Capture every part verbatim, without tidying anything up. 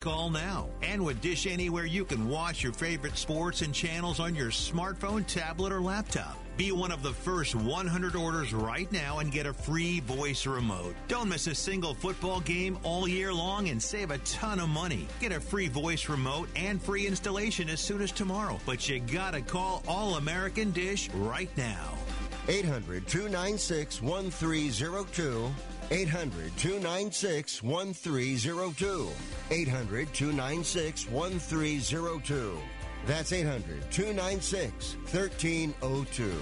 Call now. And with Dish Anywhere, you can watch your favorite sports and channels on your smartphone, tablet, or laptop. Be one of the first one hundred orders right now and get a free voice remote. Don't miss a single football game all year long and save a ton of money. Get a free voice remote and free installation as soon as tomorrow. But you gotta call All American Dish right now. eight hundred, two nine six, one three zero two. eight hundred, two nine six, one three zero two. eight hundred, two nine six, one three zero two. That's eight hundred, two nine six, one three zero two.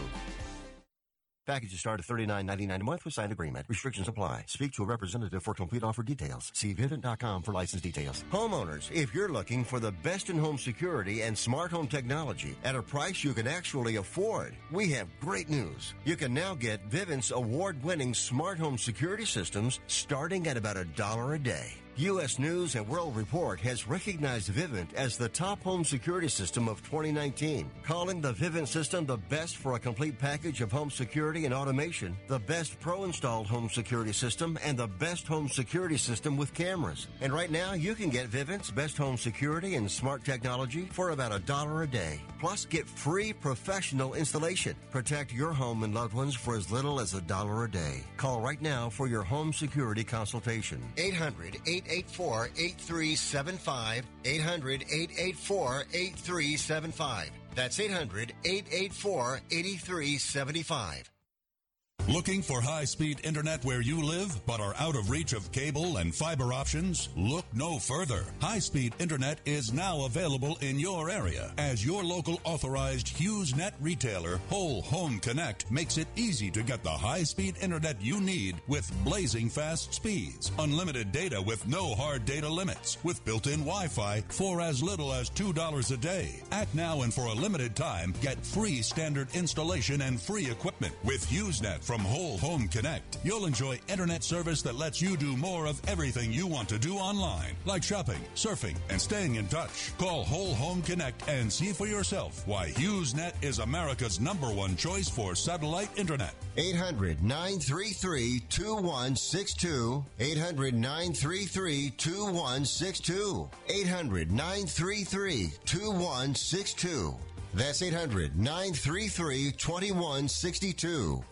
Packages start at thirty-nine ninety-nine a month with signed agreement. Restrictions apply. Speak to a representative for complete offer details. See Vivint dot com for license details. Homeowners, if you're looking for the best in home security and smart home technology at a price you can actually afford, we have great news. You can now get Vivint's award-winning smart home security systems starting at about a dollar a day. U S News and World Report has recognized Vivint as the top home security system of twenty nineteen, calling the Vivint system the best for a complete package of home security and automation, the best pro-installed home security system, and the best home security system with cameras. And right now, you can get Vivint's best home security and smart technology for about a dollar a day. Plus, get free professional installation. Protect your home and loved ones for as little as a dollar a day. Call right now for your home security consultation. eight hundred, eight eight four, eight three seven five. eight hundred, eight eight four, eight three seven five. That's eight hundred, eight eight four, eight three seven five. Looking for high-speed internet where you live but are out of reach of cable and fiber options? Look no further. High-speed internet is now available in your area as your local authorized HughesNet retailer, Whole Home Connect, makes it easy to get the high-speed internet you need with blazing fast speeds, unlimited data with no hard data limits, with built-in Wi-Fi for as little as two dollars a day. Act now and for a limited time, get free standard installation and free equipment with HughesNet from Whole Home Connect. You'll enjoy internet service that lets you do more of everything you want to do online, like shopping, surfing, and staying in touch. Call Whole Home Connect and see for yourself why HughesNet is America's number one choice for satellite internet. eight hundred, nine three three, two one six two. eight hundred, nine three three, two one six two. eight hundred, nine three three, two one six two. That's eight hundred, nine three three, two one six two.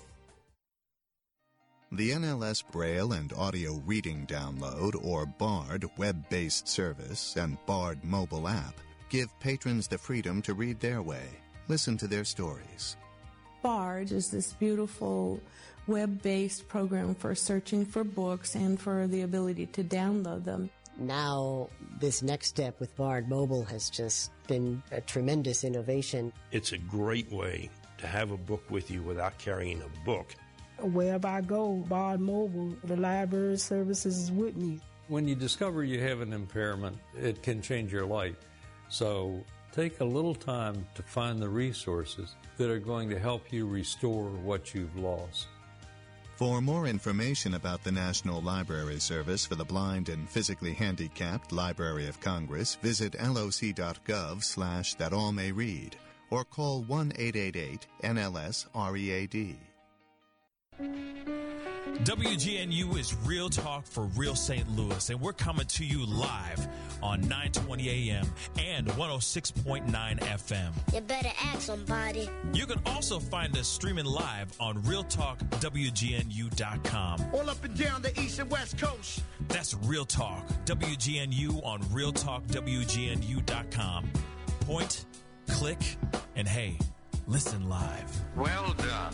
The N L S Braille and Audio Reading Download, or BARD, web-based service and BARD mobile app give patrons the freedom to read their way. Listen to their stories. BARD is this beautiful web-based program for searching for books and for the ability to download them. Now, this next step with BARD Mobile has just been a tremendous innovation. It's a great way to have a book with you without carrying a book. Wherever I go, BARD Mobile, the library services is with me. When you discover you have an impairment, it can change your life. So take a little time to find the resources that are going to help you restore what you've lost. For more information about the National Library Service for the Blind and Physically Handicapped Library of Congress, visit loc.gov slash that all may read or call one eight eight eight N L S R E A D. W G N U is Real Talk for Real Saint Louis, and we're coming to you live on nine twenty A M and one oh six point nine F M. You better ask somebody. You can also find us streaming live on real talk W G N U dot com. All up and down the east and west coast. That's Real Talk W G N U on real talk W G N U dot com. Point, click, and hey, listen live. Well done.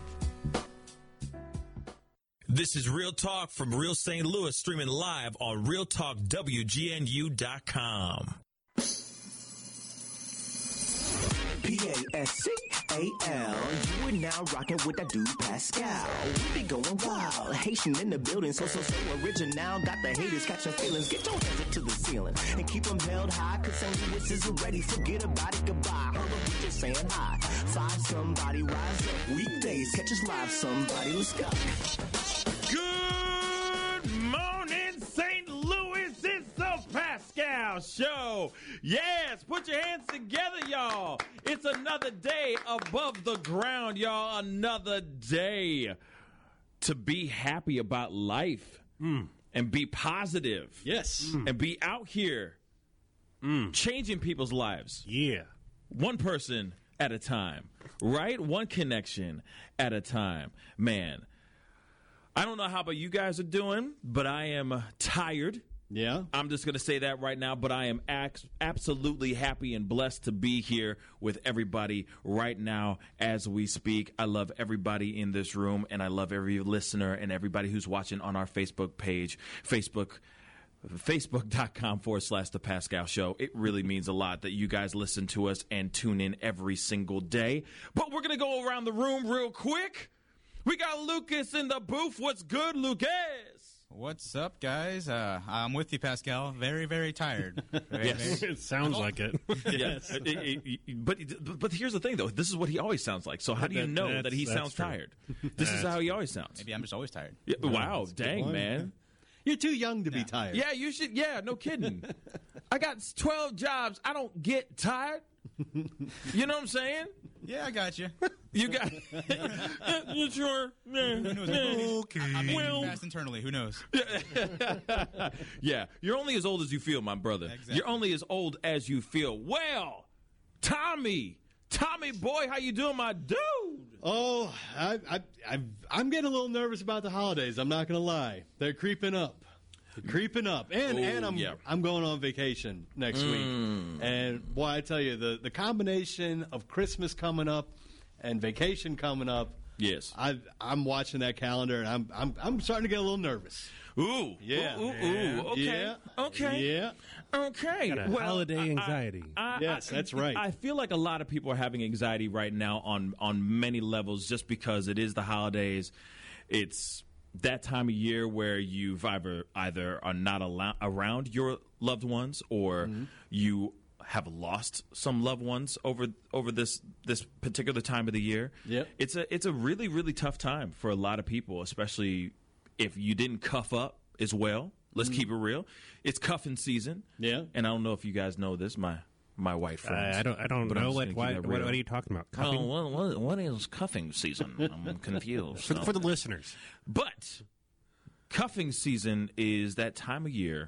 This is Real Talk from Real Saint Louis, streaming live on real talk W G N U dot com. P A S C A L. You are now rocking with that dude Pascal. We be going wild. Haitian in the building, so, so, so original. Got the haters catching feelings. Get your hands up to the ceiling and keep them held high, cause Saint Louis is ready. Forget about it, goodbye. Hold up, we just saying hi. Find somebody, rise up. Weekdays, catch us live, somebody. Let's go. Good morning, Saint Louis. It's the Pascal Show. Yes, put your hands together, y'all. It's another day above the ground, y'all. Another day to be happy about life mm. and be positive. Yes. Mm. And be out here mm. changing people's lives. Yeah. One person at a time, right? One connection at a time. Man, I don't know how about you guys are doing, but I am tired. Yeah. I'm just going to say that right now, but I am ac- absolutely happy and blessed to be here with everybody right now as we speak. I love everybody in this room, and I love every listener and everybody who's watching on our Facebook page, Facebook, Facebook.com forward slash The Pascal Show. It really means a lot that you guys listen to us and tune in every single day. But we're going to go around the room real quick. We got Lucas in the booth. What's good, Lucas? What's up, guys? Uh, I'm with you, Pascal. Very, very tired. Very, yes, very... it sounds like it. Yes, it, it, it, but but here's the thing, though. This is what he always sounds like. So how do you know that, that he sounds true. tired? This is how he always sounds. Maybe I'm just always tired. Yeah, wow, dang, man. You're too young to yeah. be tired. Yeah, you should. Yeah, no kidding. I got twelve jobs. I don't get tired. You know what I'm saying? Yeah, I got you. You got you sure? Yeah. Who knows? Okay. I, I may well, be fast internally. Who knows? Yeah, you're only as old as you feel, my brother. Exactly. You're only as old as you feel. Well, Tommy, Tommy boy, how you doing, my dude? Oh, I, I, I, I'm getting a little nervous about the holidays. I'm not going to lie. They're creeping up. Creeping up, and Ooh, and I'm yeah. I'm going on vacation next Mm. week, and boy, I tell you, the the combination of Christmas coming up and vacation coming up. Yes, I I'm watching that calendar, and I'm I'm I'm starting to get a little nervous. Ooh, yeah, ooh, ooh, yeah. ooh. Okay, yeah. okay, yeah, okay. Got a well, holiday I, anxiety. I, I, yes, I, that's right. I feel like a lot of people are having anxiety right now on on many levels, just because it is the holidays. It's that time of year where you've either either are not allow- around your loved ones, or mm-hmm. you have lost some loved ones over over this this particular time of the year. Yep. It's a it's a really really tough time for a lot of people, especially if you didn't cuff up as well. Let's mm-hmm. keep it real. It's cuffing season. Yeah. And I don't know if you guys know this, my my white friends. Uh, I don't. I don't but know what. Why, what. What are you talking about? Cuffing? Oh, what, what, what is cuffing season? I'm confused. for, for the listeners. But cuffing season is that time of year.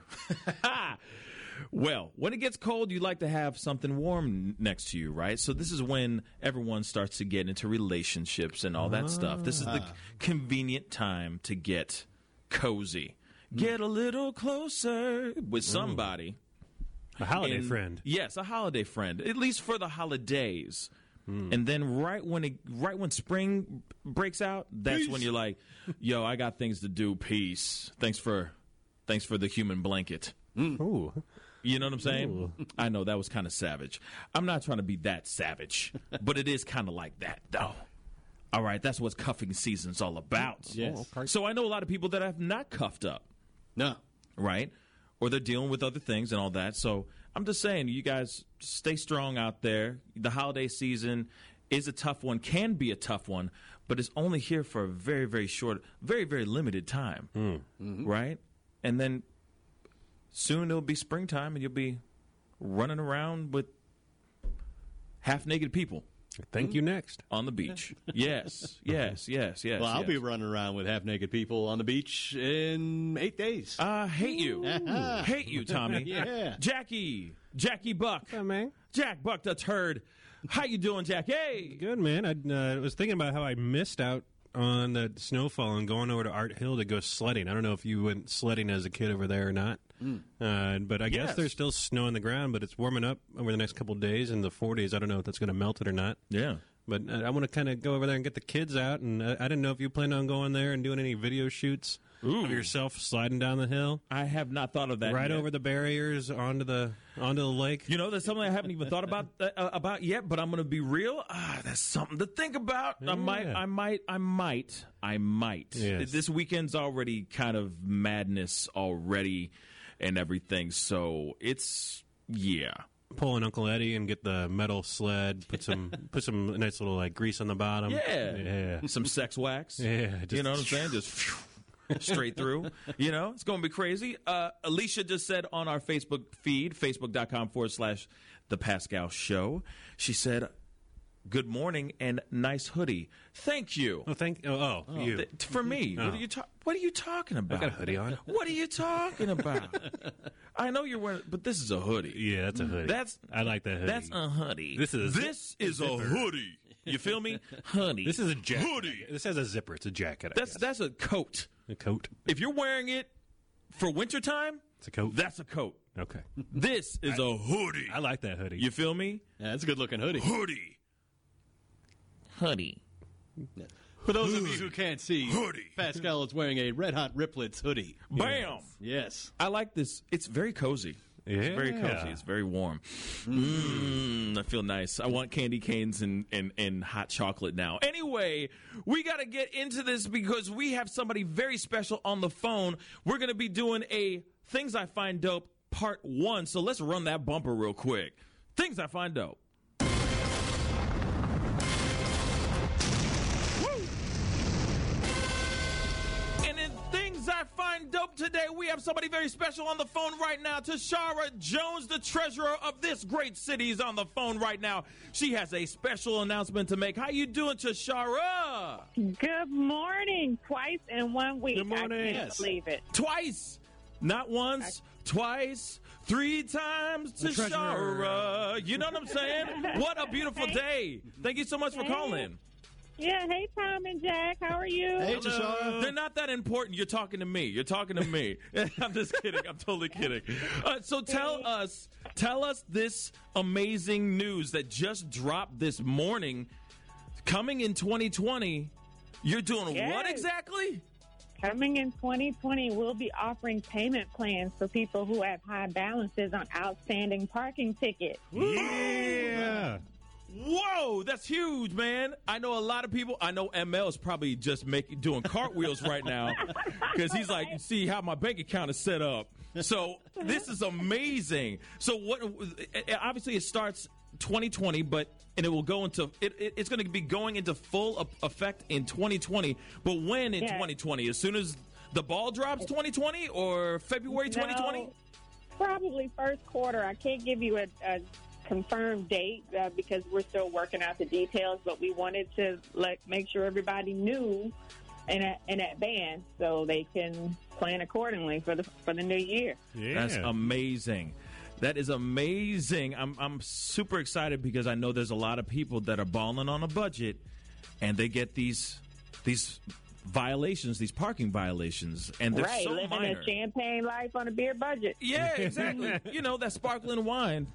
Well, when it gets cold, you like to have something warm next to you, right? So this is when everyone starts to get into relationships and all that ah. stuff. This is the convenient time to get cozy. Mm. Get a little closer with somebody. Mm. A holiday and, friend. Yes, a holiday friend, at least for the holidays. Mm. And then right when it, right when spring breaks out, that's peace. When you're like, "Yo, I got things to do. Peace. Thanks for, thanks for the human blanket." Mm. Ooh. You know what I'm saying? Ooh. I know that was kind of savage. I'm not trying to be that savage, but it is kind of like that, though. All right, that's what cuffing season's all about. Yes. Oh, okay. So I know a lot of people that have not cuffed up. No. Right? Or they're dealing with other things and all that. So I'm just saying, you guys stay strong out there. The holiday season is a tough one, can be a tough one, but it's only here for a very, very short, very, very limited time. Mm. Mm-hmm. Right? And then soon it'll be springtime and you'll be running around with half-naked people. Thank you next. On the beach. Yes, yes, yes, yes. Well, I'll yes. be running around with half-naked people on the beach in eight days. I hate you. Hate you, Tommy. Yeah. Jackie. Jackie Buck. Hey, man. Jack Buck the turd. How you doing, Jack? Hey. Good, man. I uh, was thinking about how I missed out on the snowfall and going over to Art Hill to go sledding. I don't know if you went sledding as a kid over there or not. Mm. Uh, but I guess yes. there's still snow on the ground, but it's warming up over the next couple of days in the forties. I don't know if that's going to melt it or not. Yeah. But uh, I want to kind of go over there and get the kids out, and uh, I didn't know if you planned on going there and doing any video shoots Ooh. of yourself sliding down the hill. I have not thought of that Right yet. over the barriers onto the onto the lake. You know, that's something I haven't even thought about uh, about yet, but I'm going to be real. Ah, that's something to think about. Yeah. I might, I might, I might, I might. Yes. This weekend's already kind of madness already and everything, so it's, yeah. Pull an Uncle Eddie and get the metal sled, put some put some nice little like grease on the bottom. Yeah. Yeah. Some sex wax. Yeah. Just, you know what I'm saying? Just straight through. You know, it's going to be crazy. Uh, Alicia just said on our Facebook feed, facebook.com forward slash The Pascal Show, she said, good morning, and nice hoodie. Thank you. Oh, thank oh, oh, Oh, you. th- for me. Oh. What are you ta- What are you talking about? I got a hoodie on. What are you talking about? I know you're wearing, but this is a hoodie. Yeah, that's a hoodie. That's I like that hoodie. That's a hoodie. This is a this zip- is a zipper. hoodie. You feel me? Hoodie. This is a jacket. Hoodie. This has a zipper. It's a jacket. I That's guess. that's a coat. A coat. If you're wearing it for wintertime, It's a coat. that's a coat. Okay. This is I- a hoodie. I like that hoodie. You feel me? Yeah, that's a good looking hoodie. Hoodie. Hoodie. For those of you who can't see, Hoodie. Pascal is wearing a Red Hot Riplets hoodie. Bam. Yes. I like this. It's very cozy. Yeah. It's very cozy. It's very warm. Mm, I feel nice. I want candy canes and, and, and hot chocolate now. Anyway, we got to get into this because we have somebody very special on the phone. We're going to be doing a Things I Find Dope part one. So let's run that bumper real quick. Things I Find Dope. And in Things I Find Dope today, we have somebody very special on the phone right now. Tashara Jones, the treasurer of this great city, is on the phone right now. She has a special announcement to make. How you doing, Tashara? Good morning. Twice in one week. Good morning. I can't Yes. believe it. Twice. Not once, twice, three times, The treasurer. Tashara. You know what I'm saying? What a beautiful day. Thank you so much for Hey. calling. Yeah, hey, Tom and Jack. How are you? Hello. They're not that important. You're talking to me. You're talking to me. I'm just kidding. I'm totally kidding. Uh, so tell us, tell us this amazing news that just dropped this morning. Coming in twenty twenty, you're doing Yes. what exactly? Coming in twenty twenty, we'll be offering payment plans for people who have high balances on outstanding parking tickets. Yeah. Whoa, that's huge, man. I know a lot of people. I know M L is probably just making doing cartwheels right now because he's like, you see how my bank account is set up. So this is amazing. So what? Obviously, it starts twenty twenty, but and it will go into it, it, it's going to be going into full effect in twenty twenty. But when in Yeah. twenty twenty? As soon as the ball drops, twenty twenty, or February twenty twenty? No, probably first quarter. I can't give you a, a confirmed date uh, because we're still working out the details, but we wanted to let make sure everybody knew in, a, in advance so they can plan accordingly for the for the new year. That's amazing. That is amazing. I'm I'm super excited because I know there's a lot of people that are balling on a budget, and they get these these violations, these parking violations, and they're right, so living minor. a champagne life on a beer budget. Yeah, exactly. You know, that sparkling wine,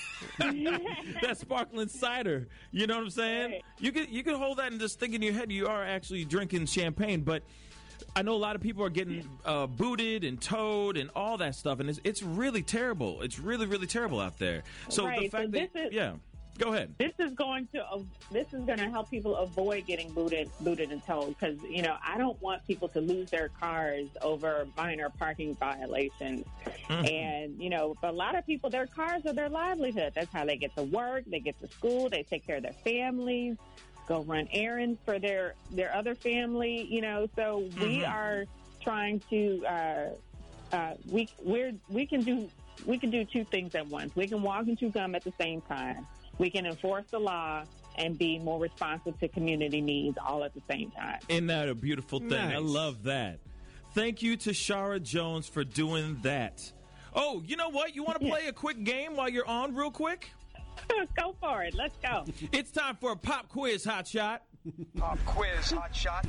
that sparkling cider. You know what I'm saying? Right. You can you can hold that and just think in your head you are actually drinking champagne, but I know a lot of people are getting uh, booted and towed and all that stuff, and it's, it's really terrible. It's really, really terrible out there. So the Right, fact so that, this is- yeah, go ahead. This is going to uh, this is going to help people avoid getting booted, booted and towed because you know I don't want people to lose their cars over minor parking violations. Mm-hmm. And you know, for a lot of people, their cars are their livelihood. That's how they get to work, they get to school, they take care of their families, go run errands for their their other family. You know, so we Mhm. are trying to uh, uh, we we're we can do we can do two things at once. We can walk and chew gum at the same time. We can enforce the law and be more responsive to community needs all at the same time. Isn't that a beautiful thing? I Nice. love that. Thank you to Shara Jones for doing that. Oh, you know what? You want to play a quick game while you're on real quick? Go for it. Let's go. It's time for a pop quiz, hot shot. Pop quiz, hot shot.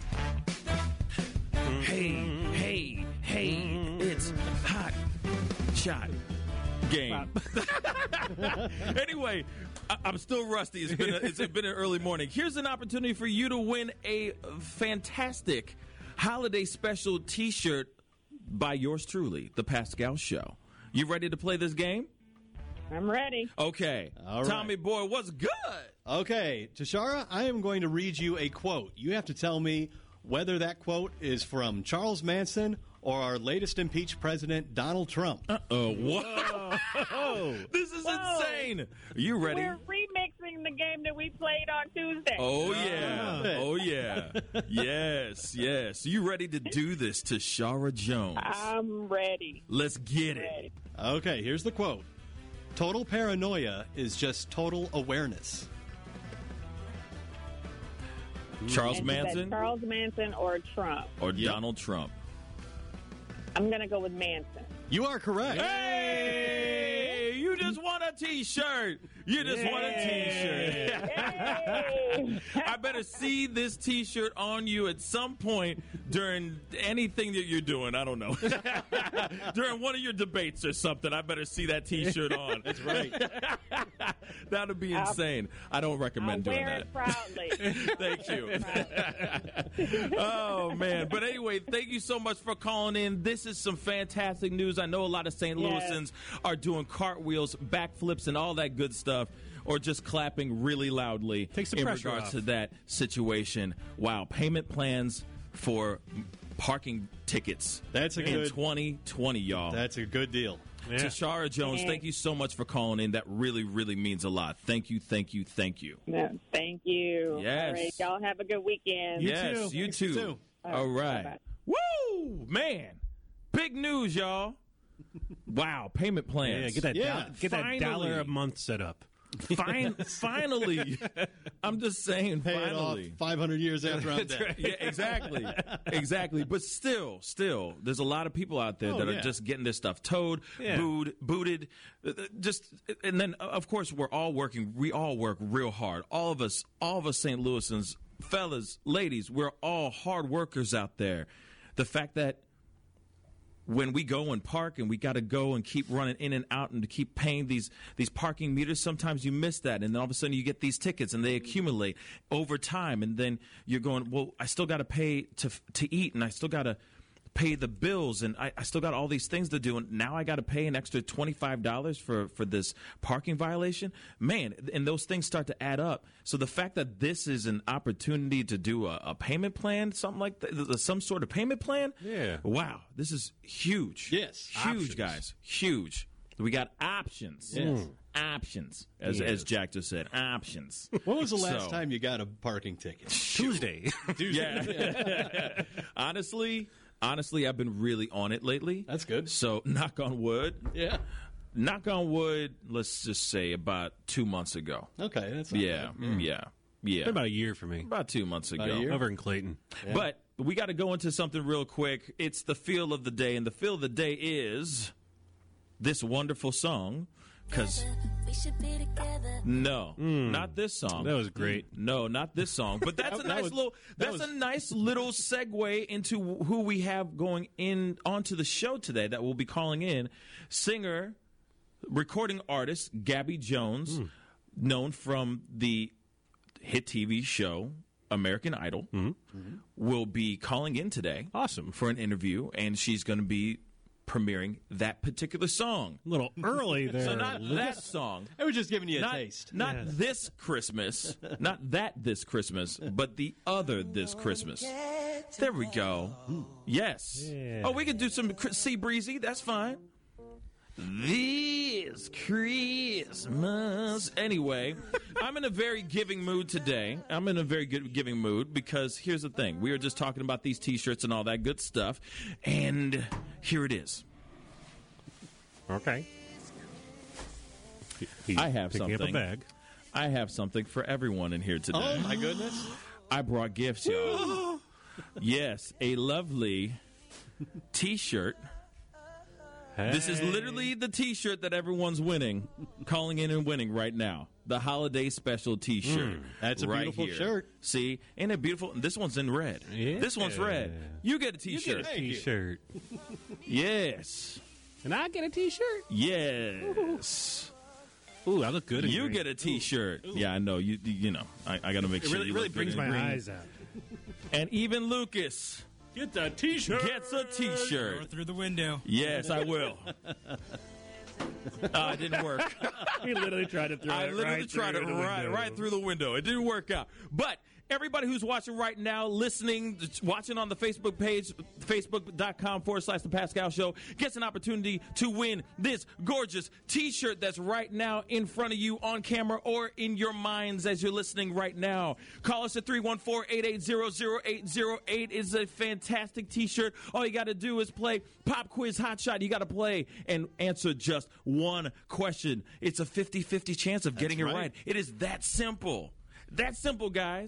Hey, hey, hey, it's hot shot game. Anyway, I- I'm still rusty. It's been a, it's been an early morning. Here's an opportunity for you to win a fantastic holiday special T-shirt by yours truly, The Pascal Show. You ready to play this game? I'm ready. Okay. All right. Tommy boy, what's good? Okay, Tashara, I am going to read you a quote. You have to tell me whether that quote is from Charles Manson or our latest impeached president, Donald Trump. Uh-oh. Whoa. This is Whoa. insane. Are you ready? We're remixing the game that we played on Tuesday. Oh, yeah. Oh, yeah. Yes, yes. You ready to do this to Shara Jones? I'm ready. Let's get it. Ready. Okay, here's the quote. Total paranoia is just total awareness. Charles And he said Manson Charles Manson or Trump. or Donald Trump? I'm going to go with Manson. You are correct. Hey, you just won a T-shirt. You just Yay. won a T-shirt. I better see this T-shirt on you at some point during anything that you're doing. I don't know. During one of your debates or something, I better see that T-shirt on. That's right. That would be I'll- insane. I don't recommend I'll doing wear that. it proudly. Thank you. Oh, man. But anyway, thank you so much for calling in. This is some fantastic news. I know a lot of Saint Yes. Louisans are doing cartwheels, backflips, and all that good stuff, or just clapping really loudly Takes the in pressure regards off. to that situation. Wow. Payment plans for parking tickets That's a in good- twenty twenty, y'all. That's a good deal. Yeah. Tashara Jones, Yeah. thank you so much for calling in. That really, really means a lot. Thank you, thank you, thank you. No, thank you. Yes. All right, y'all have a good weekend. yes, too. you Thanks, too. you too. All right. Bye-bye. Woo! Man. Big news, y'all. Wow, payment plans. Yeah, get that Yeah. do- get that Finally. dollar a month set up. Fin- finally. I'm just saying, Pay it off finally. five hundred years after I'm dead. Yeah, exactly. Exactly. But still, still, there's a lot of people out there Oh, that yeah. are just getting their stuff towed, Yeah. booed, booted. uh, Just, and then, uh, of course, we're all working. We all work real hard. All of us, all of us Saint Louisans, fellas, ladies, we're all hard workers out there. The fact that when we go and park and we got to go and keep running in and out and to keep paying these these parking meters, sometimes you miss that, and then all of a sudden you get these tickets and they accumulate over time, and then you're going, well, I still got to pay to to eat, and I still got to pay the bills, and I, I still got all these things to do, and now I got to pay an extra twenty-five dollars for, for this parking violation. Man, and those things start to add up. So the fact that this is an opportunity to do a, a payment plan, something like that, some sort of payment plan, Yeah. wow, this is huge. Yes. Huge, Options. guys. Huge. We got options. Yes. Options, as, Yes. as Jack just said, options. When was the last So- time you got a parking ticket? Tuesday. Yeah. honestly, honestly, I've been really on it lately. That's good. So, knock on wood. Yeah. Knock on wood, let's just say about two months ago. Okay, that's not Yeah, bad. mm, yeah, yeah. Been about a year for me. About two months ago. About a year? Over in Clayton. But we got to go into something real quick. It's the feel of the day, and the feel of the day is this wonderful song. Because no, not this song. That was great. No, not this song. But that's a That- that nice was- little. that That's was- a nice little segue into who we have going in onto the show today. That will be calling in singer, recording artist Gabby Jones, known from the hit T V show American Idol, will be calling in today. Awesome. For an interview, and she's going to be premiering that particular song. A little early there. So not Lucas. that song. I was just giving you a Not, taste. not this Christmas, not that this Christmas, but the other this Christmas. There we go. Yes. Yeah. Oh, we could do some Cr- Sea Breezy. That's fine. This Christmas. Anyway, I'm in a very giving mood today. I'm in a very good giving mood because here's the thing. We were just talking about these T-shirts and all that good stuff, and here it is. Okay. He's I have picking something. up a bag. I have something for everyone in here today. Oh, my goodness. I brought gifts, y'all. Yes, a lovely T-shirt. This is Hey. literally the T-shirt that everyone's winning, calling in and winning right now. The holiday special T-shirt. Mm, that's a right beautiful here. shirt. See, ain't it beautiful? This one's in red. Yeah. This one's red. You get a T-shirt. Thank you. T-shirt. Yes. And I get a T-shirt. Yes. Ooh, I look good. In You green. get a T-shirt. Yeah, I know. You you know, I, I got to make It sure really, you really look good brings in my green. eyes out. And even Lucas Get that T-shirt. gets a T-shirt. Throw through the window. Yes, I will. Uh, it didn't work. He literally tried to throw I it literally right tried through it the right, window. right through the window. It didn't work out. But everybody who's watching right now, listening, watching on the Facebook page, facebook.com forward slash The Pascal Show, gets an opportunity to win this gorgeous T-shirt that's right now in front of you on camera or in your minds as you're listening right now. Call us at three one four, eight eight zero, zero eight zero eight. It's a fantastic T-shirt. All you got to do is play Pop Quiz Hot Shot. You got to play and answer just one question. It's a fifty-fifty chance of getting That's it right. right. It is that simple. That simple, guys.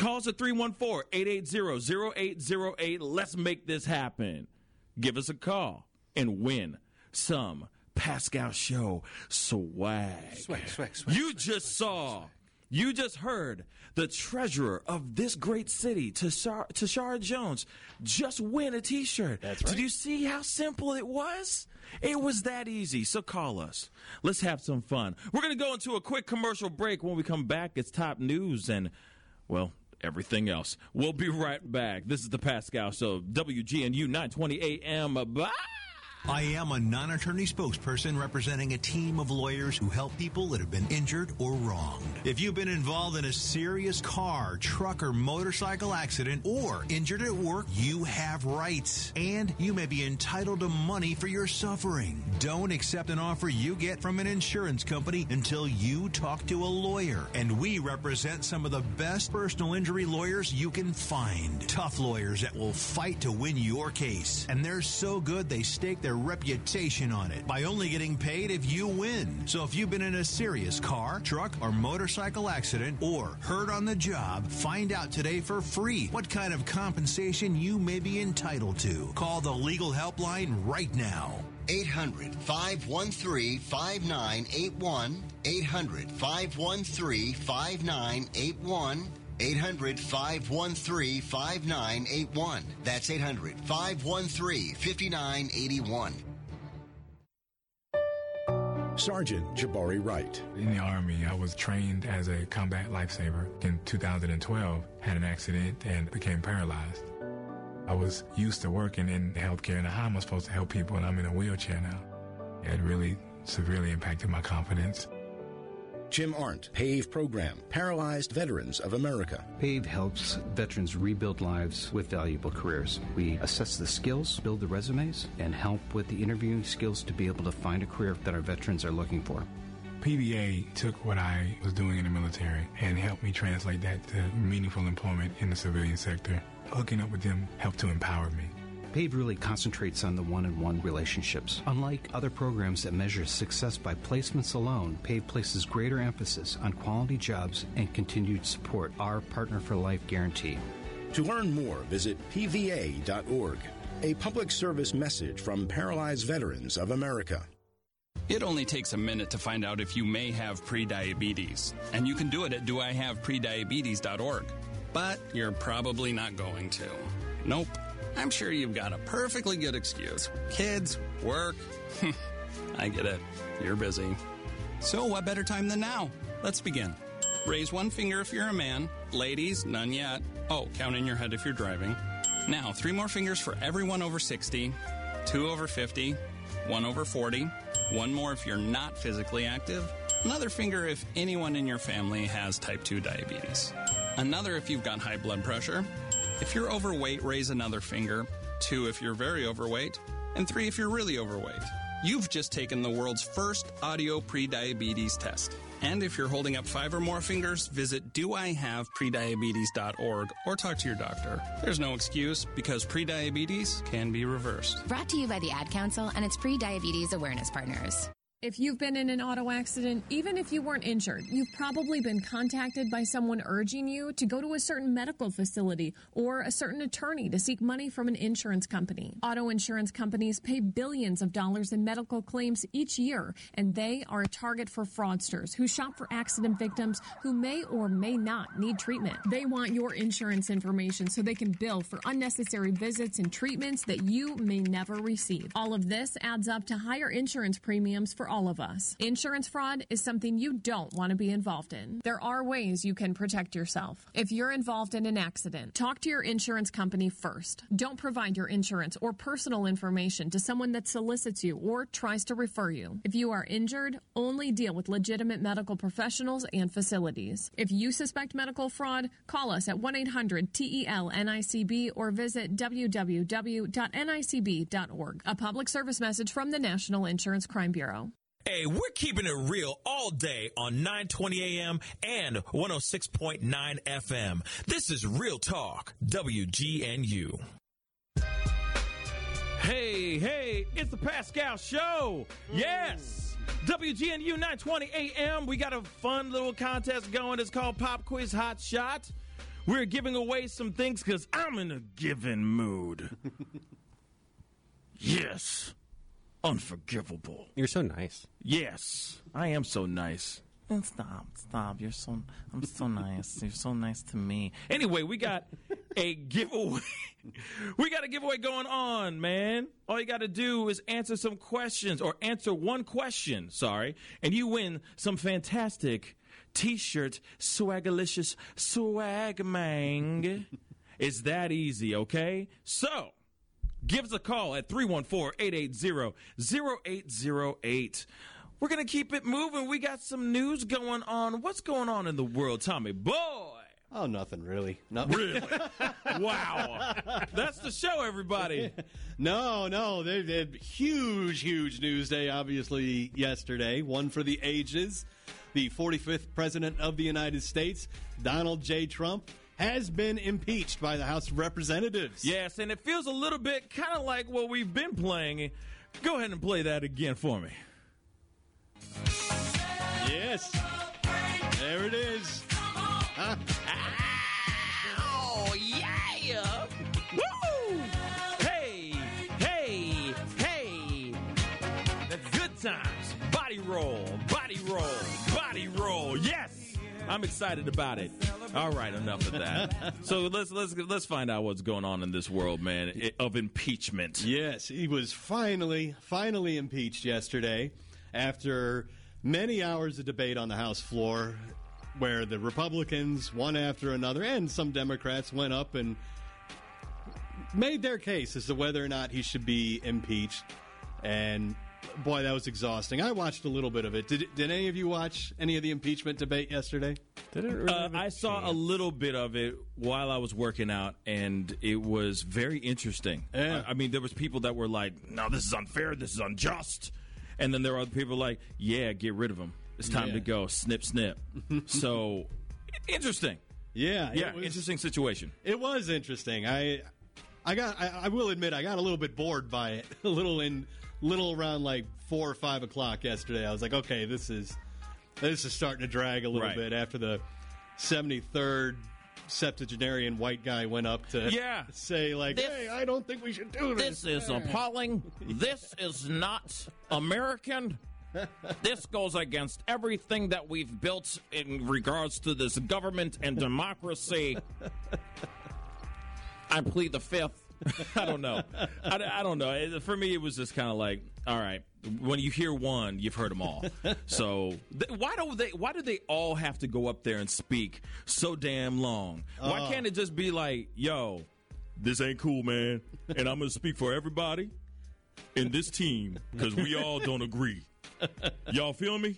Call us at three one four, eight eight zero, zero eight zero eight. Let's make this happen. Give us a call and win some Pascal Show swag. Swag, swag, swag. You just saw, you just heard the treasurer of this great city, Tashara, Tashara Jones, just win a T-shirt. That's right. Did you see how simple it was? It was that easy. So call us. Let's have some fun. We're going to go into a quick commercial break. When we come back, it's top news and, well, everything else. We'll be right back. This is the Pascal Show, W G N U nine twenty A M. Bye. I am a non-attorney spokesperson representing a team of lawyers who help people that have been injured or wronged. If you've been involved in a serious car, truck, or motorcycle accident or injured at work, you have rights, and you may be entitled to money for your suffering. Don't accept an offer you get from an insurance company until you talk to a lawyer, and we represent some of the best personal injury lawyers you can find. Tough lawyers that will fight to win your case, and they're so good they stake their reputation on it by only getting paid if you win. So if you've been in a serious car, truck, or motorcycle accident or hurt on the job, find out today for free what kind of compensation you may be entitled to. Call the legal helpline right now. eight hundred, five one three, five nine eight one. eight hundred, five one three, five nine eight one. eight hundred, five one three, five nine eight one. That's eight hundred, five one three, five nine eight one. Sergeant Jabari Wright. In the Army, I was trained as a combat lifesaver. In two thousand twelve, had an accident and became paralyzed. I was used to working in healthcare, and how am I supposed to help people, and I'm in a wheelchair now? It really severely impacted my confidence. Jim Arndt, PAVE Program, Paralyzed Veterans of America. PAVE helps veterans rebuild lives with valuable careers. We assess the skills, build the resumes, and help with the interviewing skills to be able to find a career that our veterans are looking for. P V A took what I was doing in the military and helped me translate that to meaningful employment in the civilian sector. Hooking up with them helped to empower me. PAVE really concentrates on the one-on-one relationships. Unlike other programs that measure success by placements alone, PAVE places greater emphasis on quality jobs and continued support, our Partner for Life guarantee. To learn more, visit P V A dot org. A public service message from Paralyzed Veterans of America. It only takes a minute to find out if you may have prediabetes, and you can do it at do I have prediabetes dot org. But you're probably not going to. Nope. I'm sure you've got a perfectly good excuse. Kids, work. I get it. You're busy. So what better time than now? Let's begin. Raise one finger if you're a man. Ladies, none yet. Oh, count in your head if you're driving. Now, three more fingers for everyone over sixty, two over fifty, one over forty, one more if you're not physically active, another finger if anyone in your family has type two diabetes, another if you've got high blood pressure. If you're overweight, raise another finger, two if you're very overweight, and three if you're really overweight. You've just taken the world's first audio prediabetes test. And if you're holding up five or more fingers, visit do I have prediabetes dot org or talk to your doctor. There's no excuse because prediabetes can be reversed. Brought to you by the Ad Council and its Pre-Diabetes Awareness Partners. If you've been in an auto accident, even if you weren't injured, you've probably been contacted by someone urging you to go to a certain medical facility or a certain attorney to seek money from an insurance company. Auto insurance companies pay billions of dollars in medical claims each year, and they are a target for fraudsters who shop for accident victims who may or may not need treatment. They want your insurance information so they can bill for unnecessary visits and treatments that you may never receive. All of this adds up to higher insurance premiums for all of us. Insurance fraud is something you don't want to be involved in. There are ways you can protect yourself. If you're involved in an accident, talk to your insurance company first. Don't provide your insurance or personal information to someone that solicits you or tries to refer you. If you are injured, only deal with legitimate medical professionals and facilities. If you suspect medical fraud, call us at one eight hundred T E L N I C B or visit w w w dot N I C B dot org. A public service message from the National Insurance Crime Bureau. Hey, we're keeping it real all day on nine twenty A M and one oh six point nine F M. This is Real Talk, W G N U. Hey, hey, it's the Pascal Show. Yes. W G N U nine twenty A M. We got a fun little contest going. It's called Pop Quiz Hot Shot. We're giving away some things because I'm in a giving mood. Yes. Unforgivable. You're so nice. Yes. I am so nice. Stop, stop. You're so, I'm so nice. You're so nice to me. Anyway, we got a giveaway. We got a giveaway going on, man. All you got to do is answer some questions or answer one question, sorry, and you win some fantastic T-shirt, swagalicious swagmang. It's that easy, okay? So, give us a call at three one four, eight eight zero, zero eight zero eight. We're going to keep it moving. We got some news going on. What's going on in the world, Tommy boy? Oh, nothing really. No. Really? Wow. That's the show, everybody. No, no. They had huge, huge news day, obviously, yesterday. One for the ages. The forty-fifth President of the United States, Donald J. Trump, has been impeached by the House of Representatives. Yes, and it feels a little bit kind of like what we've been playing. Go ahead and play that again for me. Yes. There it is. Huh? Oh, yeah. Woo! Hey, hey, hey. That's good times. Body roll, body roll, body roll. Yes. I'm excited about it. All right, enough of that. So let's let's let's find out what's going on in this world, man, of impeachment. Yes, he was finally finally impeached yesterday after many hours of debate on the House floor where the Republicans, one after another, and some Democrats went up and made their case as to whether or not he should be impeached. And boy, that was exhausting. I watched a little bit of it. Did did any of you watch any of the impeachment debate yesterday? Did it really uh, I saw chance? a little bit of it while I was working out, and it was very interesting. Yeah. I, I mean, there was people that were like, no, this is unfair, this is unjust. And then there were other people like, yeah, get rid of him. It's time Yeah. to go. Snip, snip. So, interesting. Yeah. it Yeah, was- interesting situation. It was interesting. I I got I, I will admit I got a little bit bored by it. A little in little around like four or five o'clock yesterday. I was like, okay, this is this is starting to drag a little Right. bit after the seventy-third septuagenarian white guy went up to Yeah. say like, This- hey, I don't think we should do this. This is appalling. This is not American. This goes against everything that we've built in regards to this government and democracy. I plead the fifth. I don't know. I, I don't know. It- For me, it was just kind of like, all right, when you hear one, you've heard them all. So th- why do they? Why do they all have to go up there and speak so damn long? Why Oh. can't it just be like, yo, this ain't cool, man, and I'm gonna speak for everybody in this team because we all don't agree. Y'all feel me?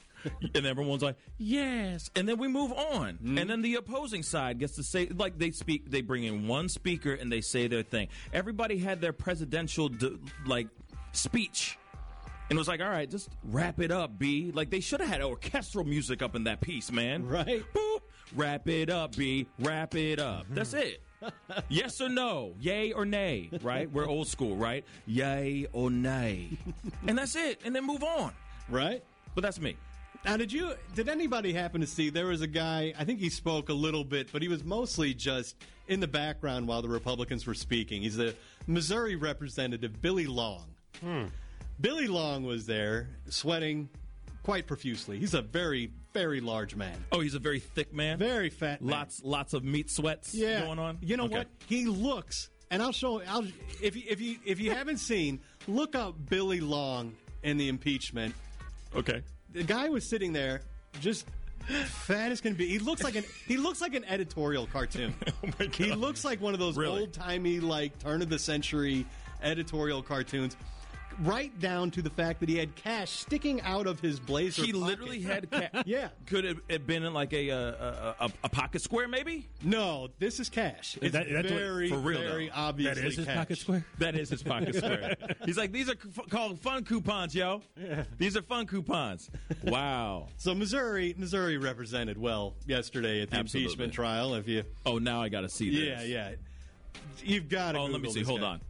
And everyone's like, yes. And then we move on. Mm-hmm. And then the opposing side gets to say, like, they speak, they bring in one speaker and they say their thing. Everybody had their presidential, d- like, speech. And it was like, all right, just wrap it up, B. Like, they should have had orchestral music up in that piece, man. Right. Boop. Wrap it up, B. Wrap it up. That's it. Yes or no? Yay or nay? Right? We're old school, right? Yay or nay? And that's it. And then move on. Right? But that's me. Now, did you? Did anybody happen to see? There was a guy. I think he spoke a little bit, but he was mostly just in the background while the Republicans were speaking. He's the Missouri representative, Billy Long. Hmm. Billy Long was there, sweating quite profusely. He's a very, very large man. Oh, he's a very thick man. Very fat man. Lots, lots of meat sweats yeah. going on. You know Okay. what? He looks, and I'll show. I'll if you if you if you haven't seen, look up Billy Long in the impeachment. Okay. The guy was sitting there, just fat as can be. He looks like an he looks like an editorial cartoon. Oh my God. He looks like one of those Really? old timey, like turn of the century editorial cartoons. Right down to the fact that he had cash sticking out of his blazer. He pocket. literally had cash. Yeah. Could it have been in like a, uh, a, a a pocket square, maybe? No, this is cash. It's That- that's what- very, for real, very though. obviously That is his cash. pocket square? That is his pocket square. He's like, these are f- called fun coupons, yo. These are fun coupons. Wow. So Missouri, Missouri represented well yesterday at the Absolutely. impeachment trial. If you, Oh, now I got to see this. yeah, yeah, you've got to. Oh, let me see. Hold on.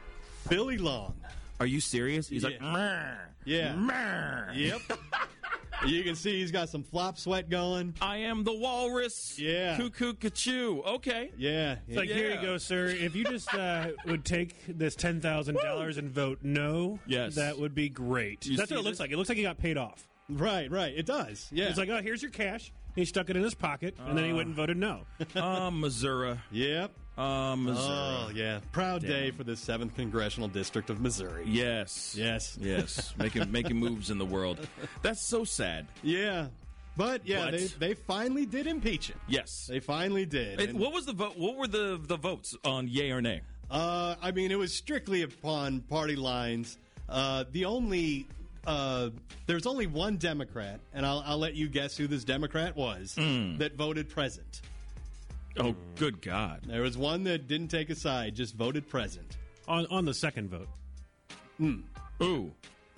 Billy Long. Are you serious? He's like, Yeah. "Meh, Yeah. meh." Yep. You can see he's got some flop sweat going. I am the walrus. Yeah. Cuckoo, cachoo. Okay. Yeah. It's like, Yeah. here you go, sir. If you just uh, would take this ten thousand dollars and vote no, Yes. that would be great. You That's see what it looks this? like. It looks like he got paid off. Right, right. It does. Yeah. It's like, oh, here's your cash. He stuck it in his pocket, and then he Uh. went and voted no. Uh, Missouri. Yep. Uh, Missouri. Oh, yeah. Proud Damn. day for the seventh Congressional District of Missouri. Yes. Yes. Yes. making making moves in the world. That's so sad. Yeah. But, yeah, But- they they finally did impeach him. Yes. They finally did. It- And- what was the vote? What were the the votes on yay or nay? Uh, I mean, it was strictly upon party lines. Uh, the only uh, there's only one Democrat, and I'll, I'll let you guess who this Democrat was Mm. that voted present. Oh, good God! There was one that didn't take a side, just voted present. On on the second vote. Hmm. Ooh.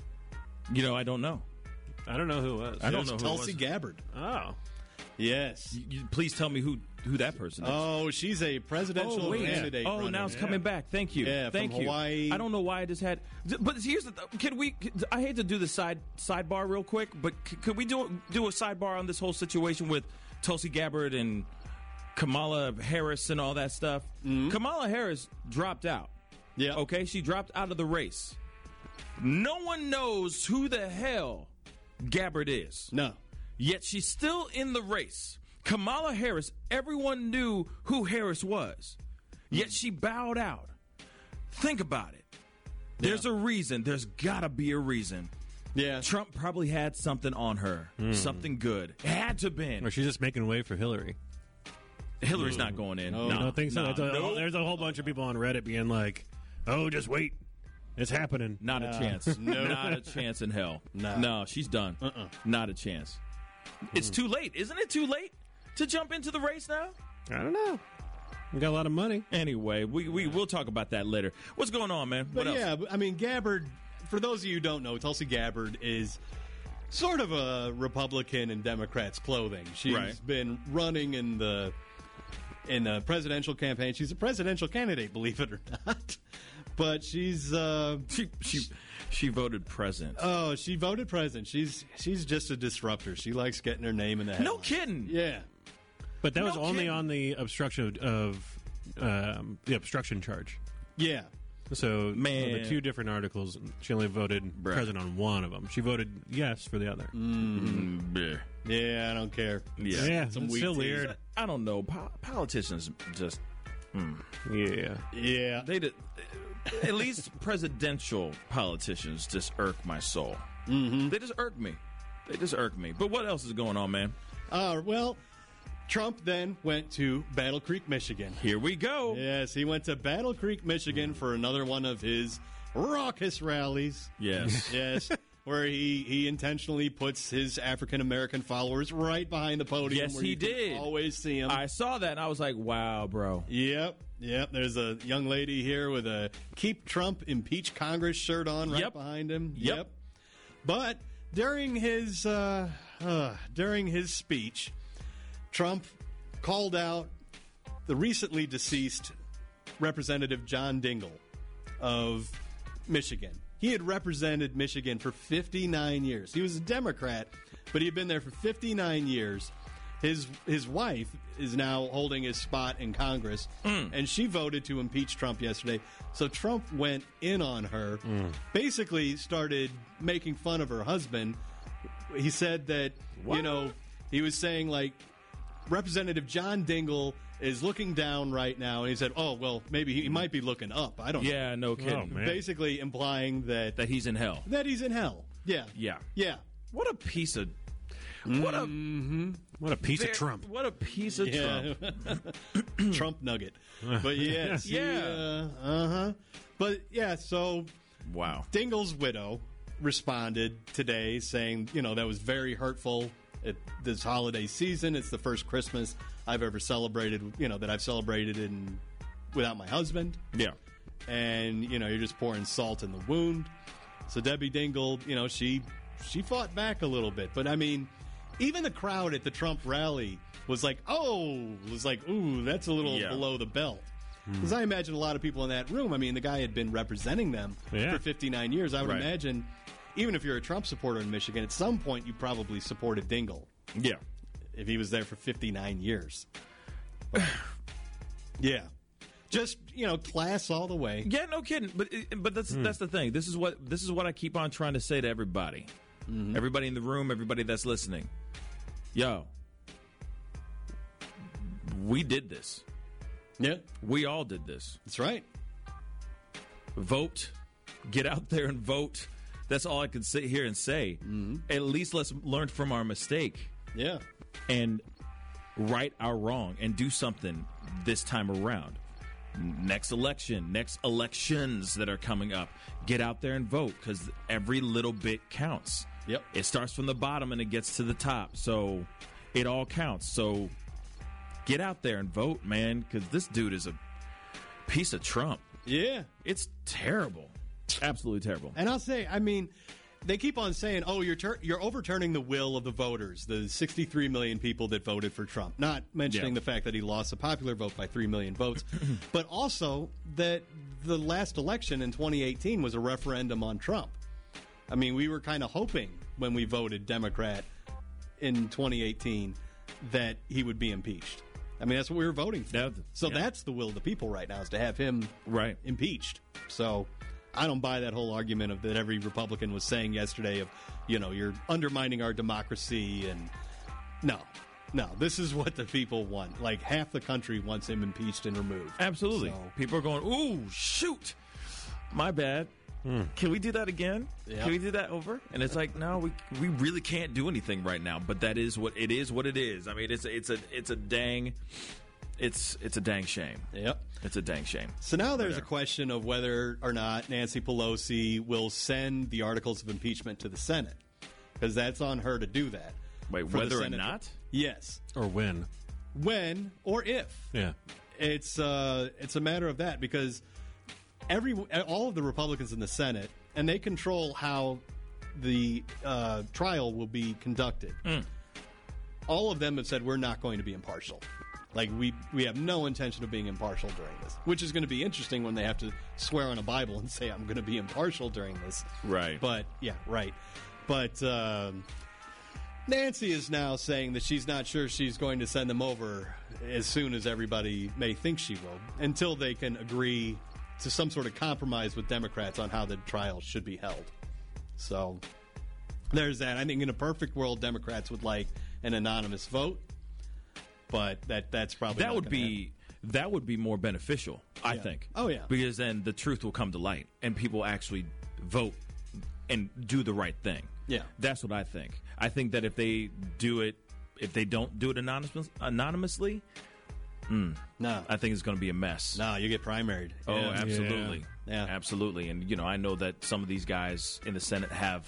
You know, I don't know. I don't know who it was. I don't It's know who Tulsi it was. Gabbard. Oh. Yes. You- you- please tell me who who that person is. Oh, she's a presidential Oh, wait. candidate. Oh, running. now it's coming back. Thank you. Yeah, Thank from you. Hawaii. I don't know why I just had. But here's the. Can we? I hate to do the side sidebar real quick, but c- could we do do a sidebar on this whole situation with Tulsi Gabbard and Kamala Harris and all that stuff? Mm-hmm. Kamala Harris dropped out. Yeah. Okay, she dropped out of the race. No one knows who the hell Gabbard is. No. Yet she's still in the race. Kamala Harris, everyone knew who Harris was. Yet she bowed out. Think about it. There's a reason. There's got to be a reason. Yeah. Trump probably had something on her. Mm. Something good. It had to have been. Or she's just making way for Hillary. Hillary's not going in. No, No, I don't think so. no, It's a- no. There's a whole bunch of people on Reddit being like, oh, just wait. It's happening. Not a Uh, chance. no. Not a chance in hell. No. No, she's done. Uh-uh. Not a chance. It's too late. Isn't it too late to jump into the race now? I don't know. We got a lot of money. Anyway, we, we, we'll talk about that later. What's going on, man? But What else? yeah, I mean, Gabbard, for those of you who don't know, Tulsi Gabbard is sort of a Republican in Democrats' clothing. She's Right. been running in the in the presidential campaign. She's a presidential candidate, believe it or not. But she's uh, She she she voted present. oh, she voted president. She's she's just a disruptor. She likes getting her name in the headlines. No kidding. Yeah. But that was No only kidding. on the obstruction of um, the obstruction charge. Yeah. So Man. the two different articles, she only voted Bruh. present on one of them. She voted yes for the other. Mm, bleh. Yeah, I don't care. Yeah. Yeah, Some it's weak still teas. weird. I don't know. Po- politicians just Yeah. Yeah. they did. At least presidential politicians just irk my soul. Mm-hmm. They just irk me. They just irk me. But what else is going on, man? Uh, well, Trump then went to Battle Creek, Michigan. Here we go. Yes, he went to Battle Creek, Michigan for another one of his raucous rallies. Yes. Yes, where he, he intentionally puts his African American followers right behind the podium. Yes, where he you can did. always see him. I saw that and I was like, wow, bro. Yep, yep. There's a young lady here with a Keep Trump, Impeach Congress shirt on right Yep. behind him. Yep. But during his uh, uh, during his speech, Trump called out the recently deceased Representative John Dingell of Michigan. He had represented Michigan for fifty-nine years. He was a Democrat, but he had been there for fifty-nine years. His his wife is now holding his spot in Congress, Mm. and she voted to impeach Trump yesterday. So Trump went in on her, basically started making fun of her husband. He said that, you know, he was saying, like, Representative John Dingell is looking down right now, and he said, oh, well, maybe he might be looking up. I don't know. Yeah, no kidding. man. Basically implying that, That he's in hell. that he's in hell. Yeah. Yeah. Yeah. What a piece of. What a. What a piece There- of Trump. What a piece of Yeah. Trump. Trump nugget. But yes. he, Yeah. Uh, uh-huh. But yeah, so Wow. Dingell's widow responded today saying, you know, that was very hurtful at this holiday season. It's the first Christmas I've ever celebrated, you know, that I've celebrated in without my husband. Yeah. And, you know, you're just pouring salt in the wound. So Debbie Dingell, you know, she she fought back a little bit. But I mean, even the crowd at the Trump rally was like, oh, was like, ooh, that's a little Yeah. below the belt. Because I imagine a lot of people in that room, I mean, the guy had been representing them Yeah. for fifty-nine years. I would Right. imagine even if you're a Trump supporter in Michigan, at some point you probably supported Dingell. Yeah. If he was there for fifty-nine years. But, yeah. Just, you know, class all the way. Yeah, no kidding. But but that's mm. that's the thing. This is what this is what I keep on trying to say to everybody. Mm-hmm. Everybody in the room, everybody that's listening. Yo. We did this. Yeah. We all did this. That's right. Vote. Get out there and vote. That's all I can sit here and say. Mm-hmm. At least let's learn from our mistake. Yeah. And right our wrong and do something this time around. Next election, next elections that are coming up, get out there and vote because every little bit counts. Yep. It starts from the bottom and it gets to the top. So it all counts. So get out there and vote, man, because this dude is a piece of Trump. Yeah. It's terrible. Absolutely terrible. And I'll say, I mean, they keep on saying, oh, you're tur- you're overturning the will of the voters, the sixty-three million people that voted for Trump, not mentioning Yeah. the fact that he lost a popular vote by three million votes, but also that the last election in twenty eighteen was a referendum on Trump. I mean, we were kind of hoping when we voted Democrat in twenty eighteen that he would be impeached. I mean, that's what we were voting for. Yeah. So Yeah. that's the will of the people right now, is to have him right. impeached. So I don't buy that whole argument of that every Republican was saying yesterday of, you know, you're undermining our democracy. And no, no, this is what the people want. Like half the country wants him impeached and removed. Absolutely. So, people are going, ooh, shoot, my bad. Hmm. Can we do that again? Yeah. Can we do that over? And it's like, no, we we really can't do anything right now. But that is what it is. What it is. I mean, it's it's a it's a dang, it's it's a dang shame. Yep, it's a dang shame. So now there's a question of whether or not Nancy Pelosi will send the articles of impeachment to the Senate, because that's on her to do that. Wait, For the whether or Senate- not? Yes, Or when. when or if. Yeah. It's uh, it's a matter of that because every all of the Republicans in the Senate, and they control how the uh, trial will be conducted. Mm. All of them have said we're not going to be impartial. Like we we have no intention of being impartial during this, which is going to be interesting when they have to swear on a Bible and say I'm going to be impartial during this. Right. But yeah, right. But um, Nancy is now saying that she's not sure she's going to send them over as soon as everybody may think she will, until they can agree to some sort of compromise with Democrats on how the trial should be held. So there's that. I think in a perfect world, Democrats would like an anonymous vote, but that that's probably that not would gonna be that would be more beneficial, I Yeah. think. Oh, yeah. Because then the truth will come to light and people actually vote and do the right thing. Yeah. That's what I think. I think that if they do it, if they don't do it anonymous, anonymously, mm, no, I think it's going to be a mess. No, you get primaried. Oh, Yeah. absolutely. Yeah. Absolutely. And, you know, I know that some of these guys in the Senate have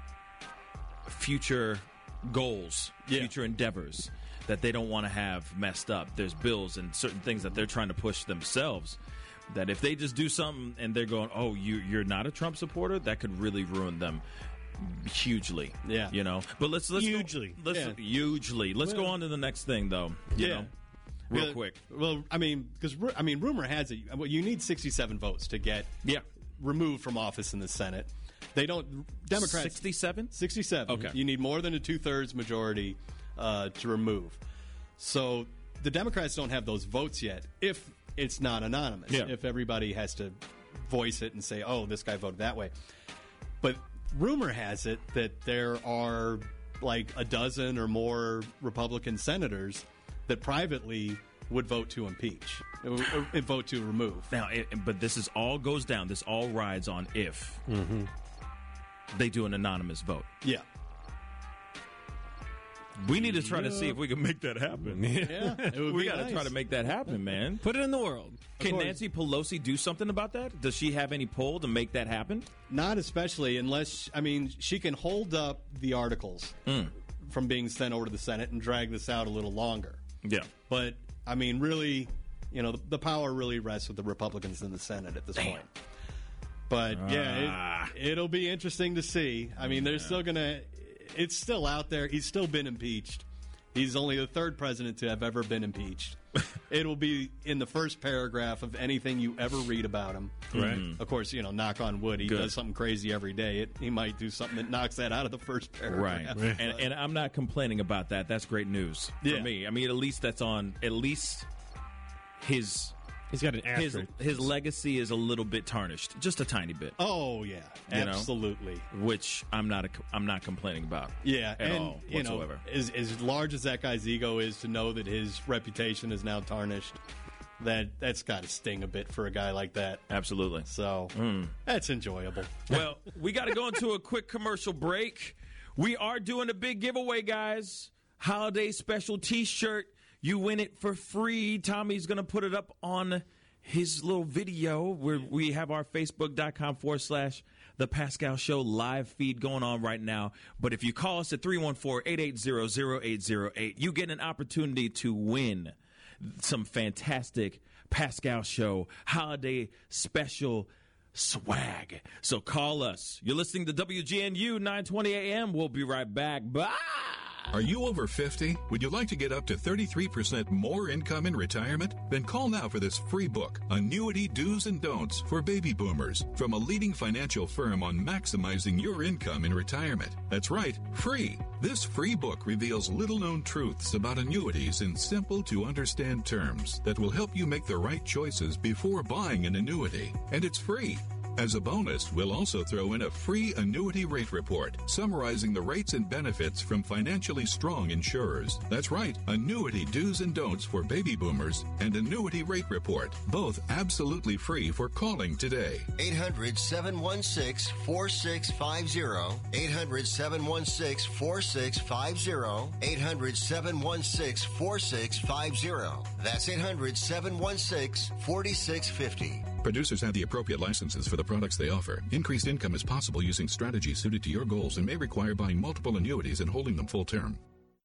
future goals, Yeah. future endeavors that they don't want to have messed up. There's bills and certain things that they're trying to push themselves that if they just do something and they're going, oh, you, you're not a Trump supporter, that could really ruin them hugely. Yeah. You know? But let's... let's Hugely. Go, let's, Yeah. Hugely. Let's go Well- on to the next thing, though. You Yeah. know? Real Yeah, quick. Well, I mean, because I mean, rumor has it well, you need sixty-seven votes to get yeah. removed from office in the Senate. They don't Democrats sixty-seven. sixty-seven. Okay. You need more than a two-thirds majority uh, to remove. So the Democrats don't have those votes yet. If it's not anonymous, Yeah. if everybody has to voice it and say, "Oh, this guy voted that way," but rumor has it that there are like a dozen or more Republican senators that privately would vote to impeach, or, or vote to remove. Now, it, but this is all goes down. This all rides on if Mm-hmm. they do an anonymous vote. Yeah. We need to try to see if we can make that happen. Yeah, it would we be got to nice. try to make that happen, man. Put it in the world. Can course. Nancy Pelosi do something about that? Does she have any pull to make that happen? Not especially unless, I mean, she can hold up the articles Mm. from being sent over to the Senate and drag this out a little longer. Yeah. But, I mean, really, you know, the, the power really rests with the Republicans in the Senate at this Damn. point. But, yeah, Ah. it, it'll be interesting to see. I mean, they're still going to, it's still out there. He's still been impeached. He's only the third president to have ever been impeached. It'll be in the first paragraph of anything you ever read about him. Right. Mm-hmm. Of course, you know, knock on wood, he Good. does something crazy every day. It, he might do something that knocks that out of the first paragraph. Right. and, and I'm not complaining about that. That's great news for Yeah. me. I mean, at least that's on, at least his... He's got an his, asterisk. his legacy is a little bit tarnished, just a tiny bit. Oh, yeah. You know? Absolutely. Which I'm not a, I'm not complaining about. Yeah, at and all you know, whatsoever. as, as large as that guy's ego is, to know that his reputation is now tarnished, that that's got to sting a bit for a guy like that. Absolutely. So Mm. that's enjoyable. Well, we got to go into a quick commercial break. We are doing a big giveaway, guys. Holiday special T-shirt. You win it for free. Tommy's going to put it up on his little video where we have our Facebook.com forward slash The Pascal Show live feed going on right now. But if you call us at three one four, eight eight zero, zero eight zero eight, you get an opportunity to win some fantastic Pascal Show holiday special swag. So call us. You're listening to W G N U nine twenty A M. We'll be right back. Bye. Are you over fifty? Would you like to get up to thirty-three percent more income in retirement? Then call now for this free book, Annuity Do's and Don'ts for Baby Boomers, from a leading financial firm on maximizing your income in retirement. That's right, free. This free book reveals little-known truths about annuities in simple-to-understand terms that will help you make the right choices before buying an annuity. And it's free. As a bonus, we'll also throw in a free annuity rate report summarizing the rates and benefits from financially strong insurers. That's right, annuity do's and don'ts for baby boomers and annuity rate report, both absolutely free for calling today. eight hundred, seven one six, four six five zero. eight hundred, seven one six, four six five zero. eight hundred, seven one six, four six five zero. That's eight hundred, seven one six, four six five zero. Producers have the appropriate licenses for the products they offer. Increased income is possible using strategies suited to your goals and may require buying multiple annuities and holding them full term.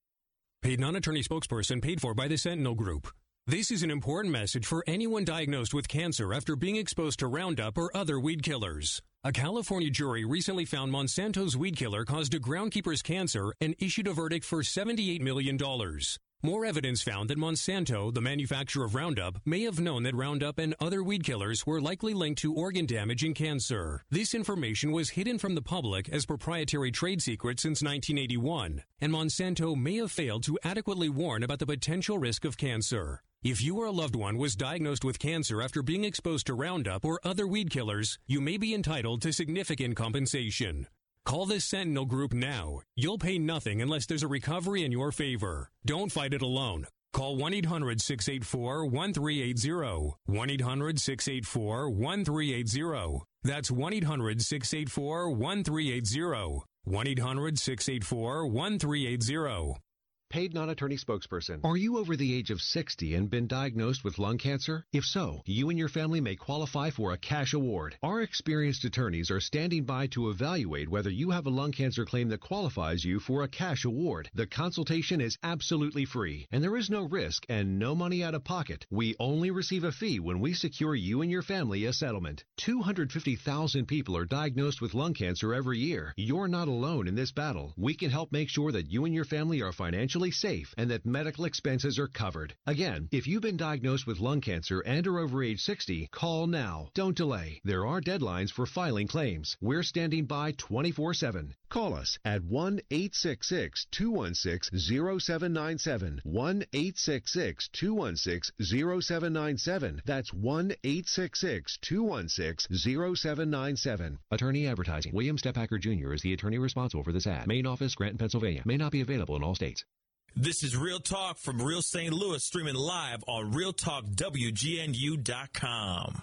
Paid non-attorney spokesperson paid for by the Sentinel Group. This is an important message for anyone diagnosed with cancer after being exposed to Roundup or other weed killers. A California jury recently found Monsanto's weed killer caused a groundkeeper's cancer and issued a verdict for seventy-eight million dollars. More evidence found that Monsanto, the manufacturer of Roundup, may have known that Roundup and other weed killers were likely linked to organ damage and cancer. This information was hidden from the public as proprietary trade secret since nineteen eighty-one, and Monsanto may have failed to adequately warn about the potential risk of cancer. If you or a loved one was diagnosed with cancer after being exposed to Roundup or other weed killers, you may be entitled to significant compensation. Call the Sentinel Group now. You'll pay nothing unless there's a recovery in your favor. Don't fight it alone. Call one eight hundred, six eight four, one three eight zero. one eight hundred, six eight four, one three eight zero. That's one eight hundred, six eight four, one three eight zero. one eight hundred, six eight four, one three eight zero. Paid non-attorney spokesperson. Are you over the age of sixty and been diagnosed with lung cancer? If so, you and your family may qualify for a cash award. Our experienced attorneys are standing by to evaluate whether you have a lung cancer claim that qualifies you for a cash award. The consultation is absolutely free, and there is no risk and no money out of pocket. We only receive a fee when we secure you and your family a settlement. two hundred fifty thousand people are diagnosed with lung cancer every year. You're not alone in this battle. We can help make sure that you and your family are financially safe and that medical expenses are covered. Again, if you've been diagnosed with lung cancer and are over age sixty, call now. Don't delay. There are deadlines for filing claims. We're standing by twenty-four seven. Call us at one eight six six, two one six, zero seven nine seven. one eight six six, two one six, zero seven nine seven. That's one eight six six, two one six, zero seven nine seven. Attorney advertising. William Stephacker Junior is the attorney responsible for this ad. Main office, Granton, Pennsylvania. May not be available in all states. This is Real Talk from Real Saint Louis, streaming live on real talk w g n u dot com.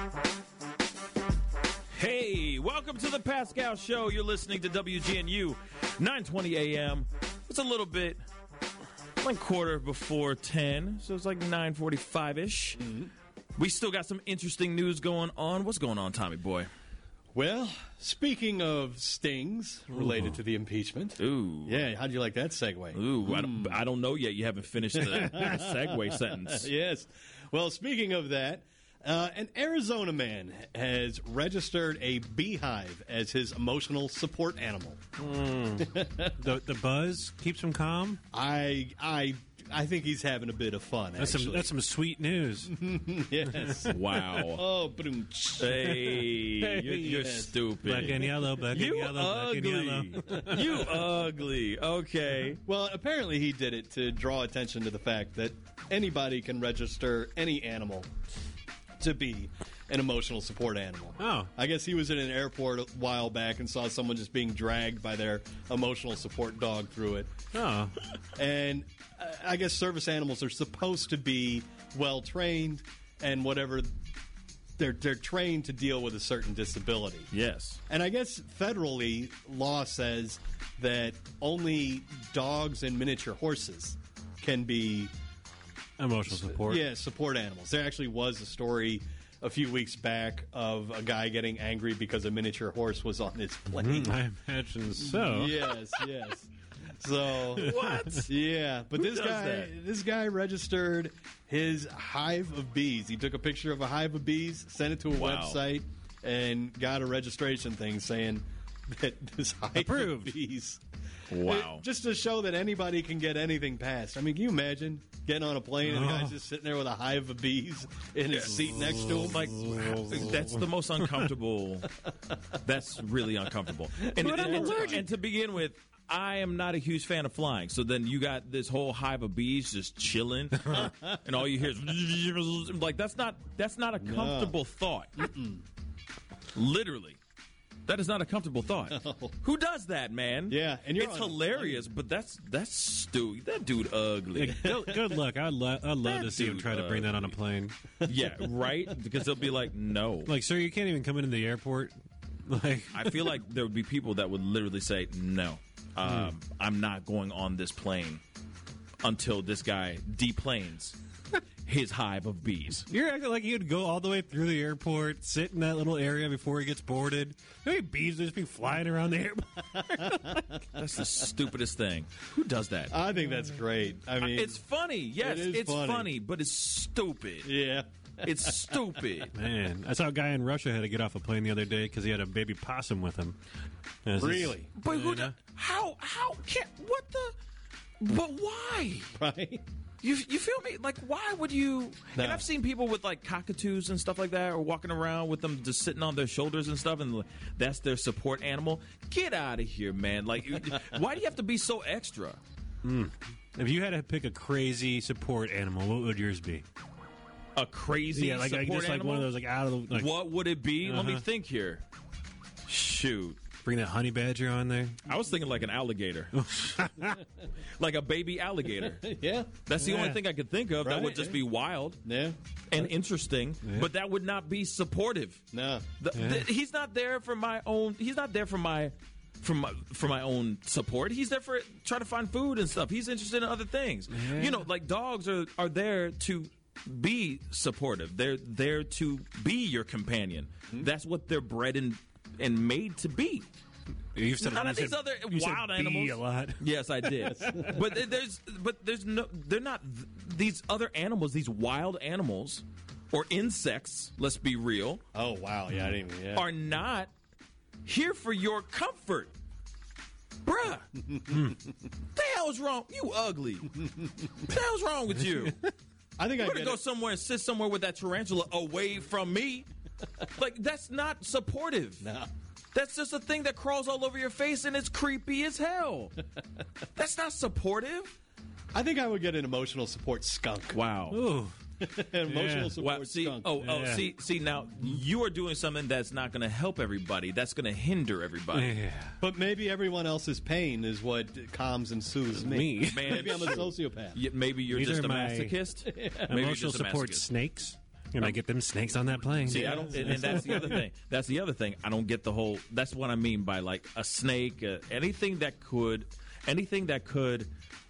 Hey, welcome to the Pascal Show. You're listening to W G N U nine twenty A M. It's a little bit, like quarter before ten, so it's like nine forty-five-ish. Mm-hmm. We still got some interesting news going on. What's going on, Tommy boy? Well, speaking of stings related Ooh. to the impeachment. Ooh. Yeah, how'd you like that segue? Ooh, mm. I, don't, I don't know yet. You haven't finished the segue sentence. Yes. Well, speaking of that, uh, an Arizona man has registered a beehive as his emotional support animal. Mm. the, the buzz keeps him calm? I I I think he's having a bit of fun. That's actually. some that's some sweet news. Yes. Wow. Oh, boom. Hey, Hey, you're, you're yes. stupid. Black and yellow, black and You yellow, ugly. black and yellow. You ugly. Okay. Well, apparently he did it to draw attention to the fact that anybody can register any animal to be an emotional support animal. Oh. I guess he was in an airport a while back and saw someone just being dragged by their emotional support dog through it. Oh. And uh, I guess service animals are supposed to be well trained and whatever they're they're trained to deal with a certain disability. Yes. And I guess federally law says that only dogs and miniature horses can be Emotional support. Yeah, support animals. There actually was a story a few weeks back of a guy getting angry because a miniature horse was on his plane. Mm, I imagine so. Yes, yes. So What? Yeah, but Who this does guy, that? this guy registered his hive of bees. He took a picture of a hive of bees, sent it to a Wow. website, and got a registration thing saying that this hive Approved. of bees. Wow. It- just to show that anybody can get anything passed. I mean, can you imagine getting on a plane and the guy's just sitting there with a hive of bees in his seat next to him? Like, that's the most uncomfortable. That's really uncomfortable. And, But I'm and- allergic. and to begin with, I am not a huge fan of flying. So then you got this whole hive of bees just chilling, and all you hear is like that's not that's not a comfortable thought. Literally. That is not a comfortable thought. No. Who does that, man? Yeah, and you're it's on a hilarious, but that's that's stupid. That dude ugly. Like, good, good luck. I'd, lo- I'd love That to see him dude try to bring that on a plane. Yeah, right. Because they'll be like, no. Like, sir, you can't even come into the airport. Like, I feel like there would be people that would literally say, no, um, I'm not going on this plane until this guy deplanes his hive of bees. you're acting like you'd go all the way through the airport, sit in that little area before he gets boarded. How many bees would just be flying around the airport? That's the stupidest thing. Who does that? I think that's great. I mean, It's funny. Yes, It is it's funny. funny. but it's stupid. yeah. It's stupid. Man, I saw a guy in Russia had to get off a plane the other day because he had a baby possum with him. And it's just- Really? But who? do- How? How can? What the? But why? Right? You you feel me? Like, why would you? No. And I've seen people with like cockatoos and stuff like that, or walking around with them just sitting on their shoulders and stuff, and like, that's their support animal. Get out of here, man! Like, why do you have to be so extra? Mm. If you had to pick a crazy support animal, what would yours be? A crazy Yeah, like, like support just like animal? one of those like out of the. Like, What would it be? Let me Uh-huh. think here. Shoot. Bring that honey badger on there. I was thinking like an alligator, like a baby alligator. Yeah. That's the only Yeah. thing I could think of that Right, would just yeah. be wild Yeah. and interesting, Yeah. but that would not be supportive. No. The, Yeah. the- he's not there for my own. He's not there for my, for my, for my own support. He's there for trying to find food and stuff. He's interested in other things. Yeah. You know, like dogs are are there to be supportive. They're there to be your companion. Hmm? That's what they're bred and and made to be. You've said, None you of these said- other you said wild bee animals. a lot. Yes, I did. but th- there's, but there's no. They're not th- these other animals. These wild animals or insects. Let's be real. Oh, wow. Yeah, I didn't even. Yeah. Are not here for your comfort, bruh. the hell's wrong? You ugly. the hell's wrong with you? I think I I'm gonna get go it. somewhere and sit somewhere with that tarantula away from me. Like, that's not supportive. No. That's just a thing that crawls all over your face and it's creepy as hell. That's not supportive. I think I would get an emotional support skunk. Wow. Ooh. An emotional Yeah. support Wow. See, skunk. oh, oh, Yeah. see, see. Now you are doing something that's not going to help everybody. That's going to hinder everybody. Yeah. But maybe everyone else's pain is what calms and soothes me. Me. Man, Maybe I'm a sociopath. Y- Maybe you're These just are a my masochist. Maybe you're Emotional just a support masochist. snakes. And I get them snakes on that plane. See, I don't, and, and that's the other thing. That's the other thing. I don't get the whole. That's what I mean by like a snake. Uh, anything that could, anything that could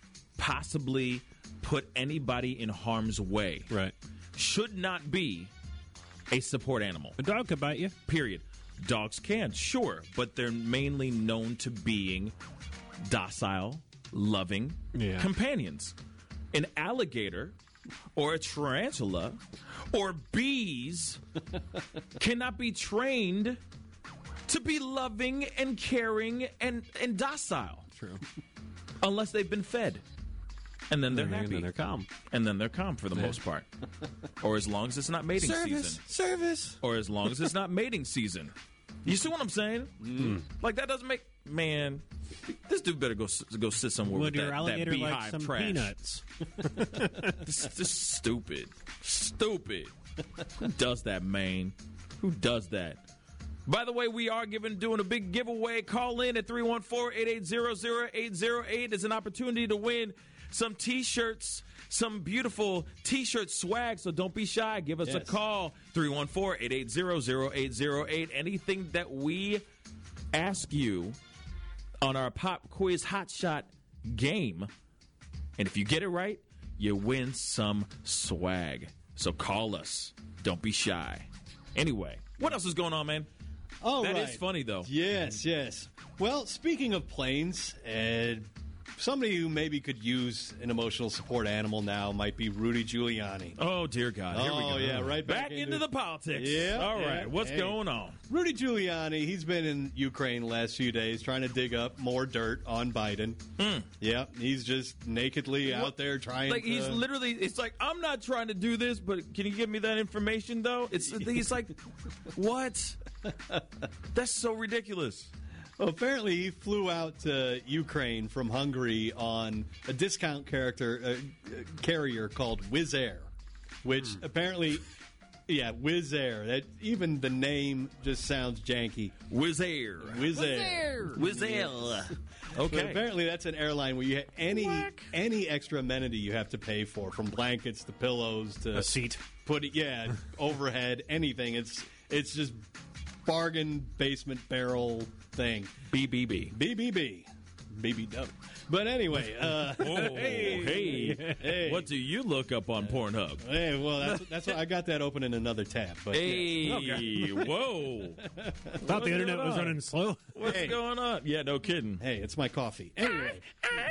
possibly put anybody in harm's way. Right. Should not be a support animal. A dog could bite you. Period. Dogs can, sure, but they're mainly known to being docile, loving Yeah. companions. An alligator or a tarantula or bees cannot be trained to be loving and caring and, and docile. True. Unless they've been fed. And then they're and happy. And then they're calm. And then they're calm for the Yeah. most part. Or as long as it's not mating Service, season. service. Or as long as it's not mating season. You see what I'm saying? Mm. Like, that doesn't make... Man, this dude better go s- go sit somewhere Would with your that, alligator that like beehive some trash. peanuts? this, this is stupid. Stupid. Who does that, man? Who does that? By the way, we are giving doing a big giveaway. Call in at three one four, eight eight zero, zero eight zero eight. It's an opportunity to win some T-shirts, some beautiful T-shirt swag, so don't be shy. Give us Yes. a call, three one four, eight eight zero, zero eight zero eight. Anything that we ask you on our pop quiz hot shot game, and if you get it right, you win some swag. So call us. Don't be shy. Anyway, what else is going on, man? Oh, That right. is funny, though. Yes, yes. Well, speaking of planes, uh, somebody who maybe could use an emotional support animal now might be Rudy Giuliani. Oh, dear God. Here oh, we go. yeah, right back, Back into, the politics. Yeah. All right. yeah. What's Hey. going on? Rudy Giuliani, he's been in Ukraine the last few days trying to dig up more dirt on Biden. Mm. Yeah, he's just nakedly out What? there trying Like, to... he's literally, it's like, I'm not trying to do this, but can you give me that information, though? It's He's like, what? That's so ridiculous. Well, apparently he flew out to Ukraine from Hungary on a discount character uh, carrier called Wizz Air, which Hmm. apparently, yeah, Wizz Air. That even the name just sounds janky. Wizz Air. Wizz Air. Wizz Air. But Okay. apparently that's an airline where you have any any extra amenity you have to pay for, from blankets to pillows to A seat. Put it, yeah, overhead, anything. It's it's just bargain basement barrel thing. B B B. B B B. B B W. But anyway, uh, Oh, hey. hey. What do you look up on Pornhub? Hey, well, that's that's why I got that open in another tab. But Hey, yes. whoa. Thought the internet going was on? running slow. What's Hey. going on? Yeah, no kidding. Hey, it's my coffee. Anyway,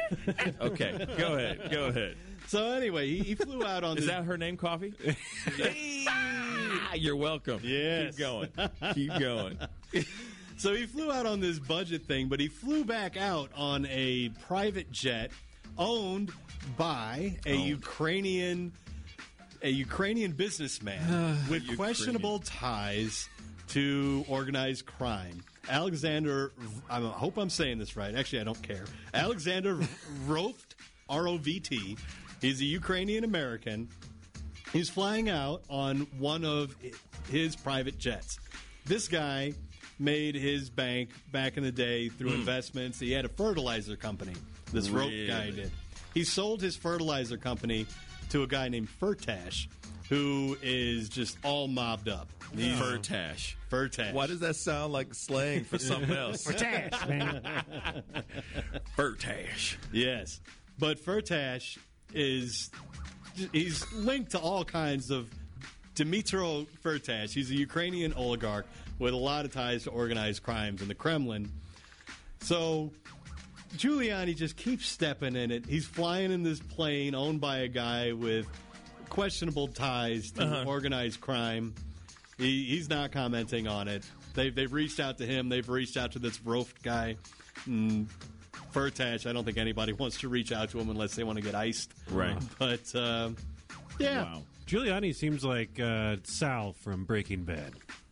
Okay, go ahead. Go ahead. so anyway, he, he flew out on Is this. that her name, Coffee? Hey, you're welcome. Yes. Keep going. Keep going. So he flew out on this budget thing, but he flew back out on a private jet owned by a Owned. Ukrainian a Ukrainian businessman with questionable ties to organized crime. Alexander, I hope I'm saying this right. Actually, I don't care. Alexander Rovt, R O V T. He's a Ukrainian American. He's flying out on one of his private jets. This guy made his bank back in the day through Mm. investments. He had a fertilizer company. This rope guy Really? did. He sold his fertilizer company to a guy named Furtash, who is just all mobbed up. He's- Furtash. Furtash. Why does that sound like slang for something else? Furtash, man. Furtash. Yes. But Furtash is he's linked to all kinds of Dmitro Furtash. He's a Ukrainian oligarch with a lot of ties to organized crimes in the Kremlin. So Giuliani just keeps stepping in it. He's flying in this plane owned by a guy with questionable ties to Uh-huh. organized crime. He, he's not commenting on it. They've, they've reached out to him. They've reached out to this Roft guy. Mm, Furtash, I don't think anybody wants to reach out to him unless they want to get iced. Right. But, uh, yeah. Wow. Giuliani seems like uh, Sal from Breaking Bad.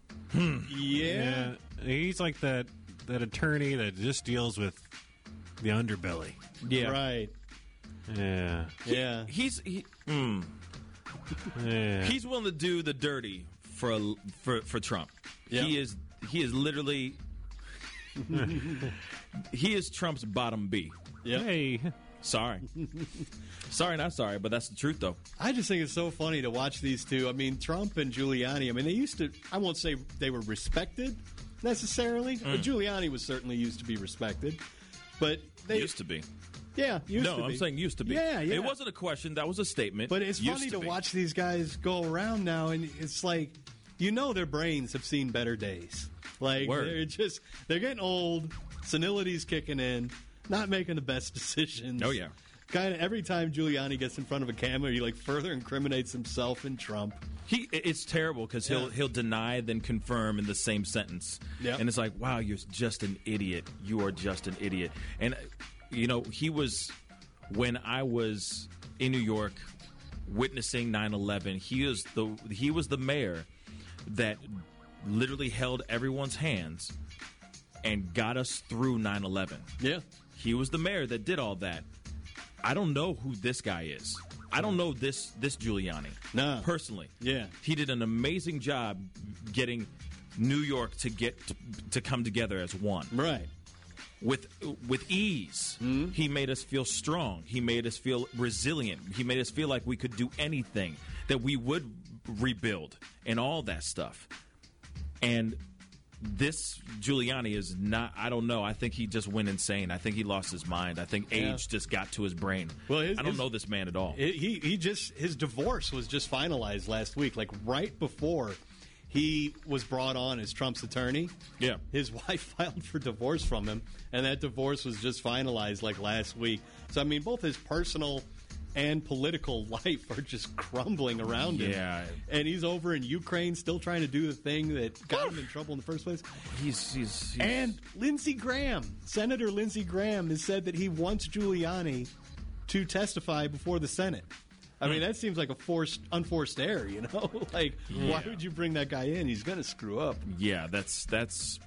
Yeah. He's like that that attorney that just deals with the underbelly. Yeah. Right. Yeah. Yeah. He's he, mm, Yeah. he's willing to do the dirty for for for Trump. Yeah. He is he is literally he is Trump's bottom B. Yep. Hey. Sorry. Sorry, not sorry, but that's the truth, though. I just think it's so funny to watch these two. I mean, Trump and Giuliani, I mean, they used to, I won't say they were respected necessarily, but Giuliani was certainly used to be respected. But they Used to be. Yeah, used no, to be. I'm saying used to be. Yeah, yeah. It wasn't a question. That was a statement. But it's Used funny to, be. watch these guys go around now, and it's like, you know, their brains have seen better days. Like, Word. they're just, they're getting old, senility's kicking in, not making the best decisions. Oh, yeah. Kind of every time Giuliani gets in front of a camera, he like further incriminates himself and Trump. He, it's terrible because he'll Yeah. he'll deny then confirm in the same sentence, Yep. and it's like, wow, you're just an idiot. You are just an idiot. And uh, you know, he was when I was in New York witnessing nine eleven, he is the he was the mayor that literally held everyone's hands and got us through nine eleven. Yeah. He was the mayor that did all that. I don't know who this guy is. I don't know this this Giuliani. No. Personally. Yeah. He did an amazing job getting New York to get to, to come together as one. Right. With with ease. Mm-hmm. He made us feel strong. He made us feel resilient. He made us feel like we could do anything, that we would rebuild and all that stuff. And this Giuliani is not, I don't know. I think he just went insane. I think he lost his mind. I think age yeah. just got to his brain. Well, his, I don't his, know this man at all. He he just his divorce was just finalized last week, like right before he was brought on as Trump's attorney. Yeah. His wife filed for divorce from him, and that divorce was just finalized like last week. So I mean, both his personal and political life are just crumbling around him. Yeah. And he's over in Ukraine still trying to do the thing that got him in trouble in the first place. He's, he's, he's... And Lindsey Graham, Senator Lindsey Graham, has said that he wants Giuliani to testify before the Senate. I mean, that seems like a forced, unforced error, you know? Like, yeah. why would you bring that guy in? He's going to screw up. Yeah, that's... that's...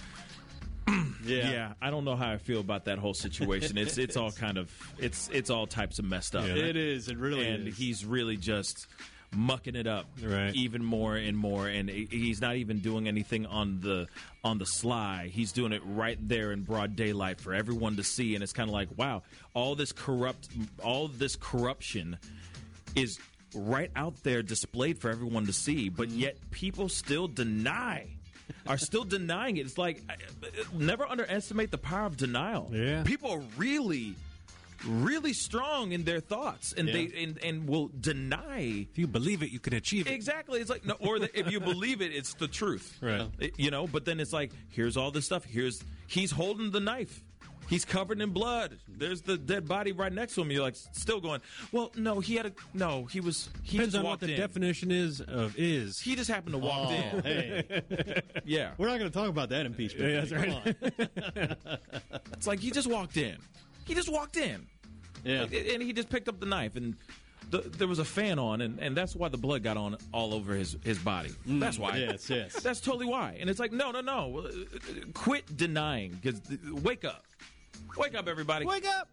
Yeah. yeah, I don't know how I feel about that whole situation. It's it's all kind of it's it's all types of messed up. Yeah, it is. It really and is. And he's really just mucking it up right. even more and more. And he's not even doing anything on the on the sly. He's doing it right there in broad daylight for everyone to see. And it's kind of like, wow, all this corrupt, all this corruption is right out there displayed for everyone to see. But yet people still deny. Are still denying it. It's like, never underestimate the power of denial. Yeah. People are really, really strong in their thoughts, and Yeah. they and, and will deny. If you believe it, you can achieve it. Exactly. It's like, no, or the, if you believe it, it's the truth. Right. It- you know. But then it's like, here's all this stuff. Here's he's holding the knife. He's covered in blood. There's the dead body right next to him. You're like, still going, well, no, he had a, no, he was, he Depends just on what walked the in. definition is of is. He just happened to walk Oh, in. hey. Yeah. We're not going to talk about that impeachment. Yeah, that's Come right. on. It's like he just walked in. He just walked in. Yeah. Like, and he just picked up the knife, and the, there was a fan on, and, and that's why the blood got on all over his, his body. Mm, That's why. yes, yes. That's totally why. And it's like, no, no, no. Quit denying. Because wake up. Wake up, everybody. Wake up.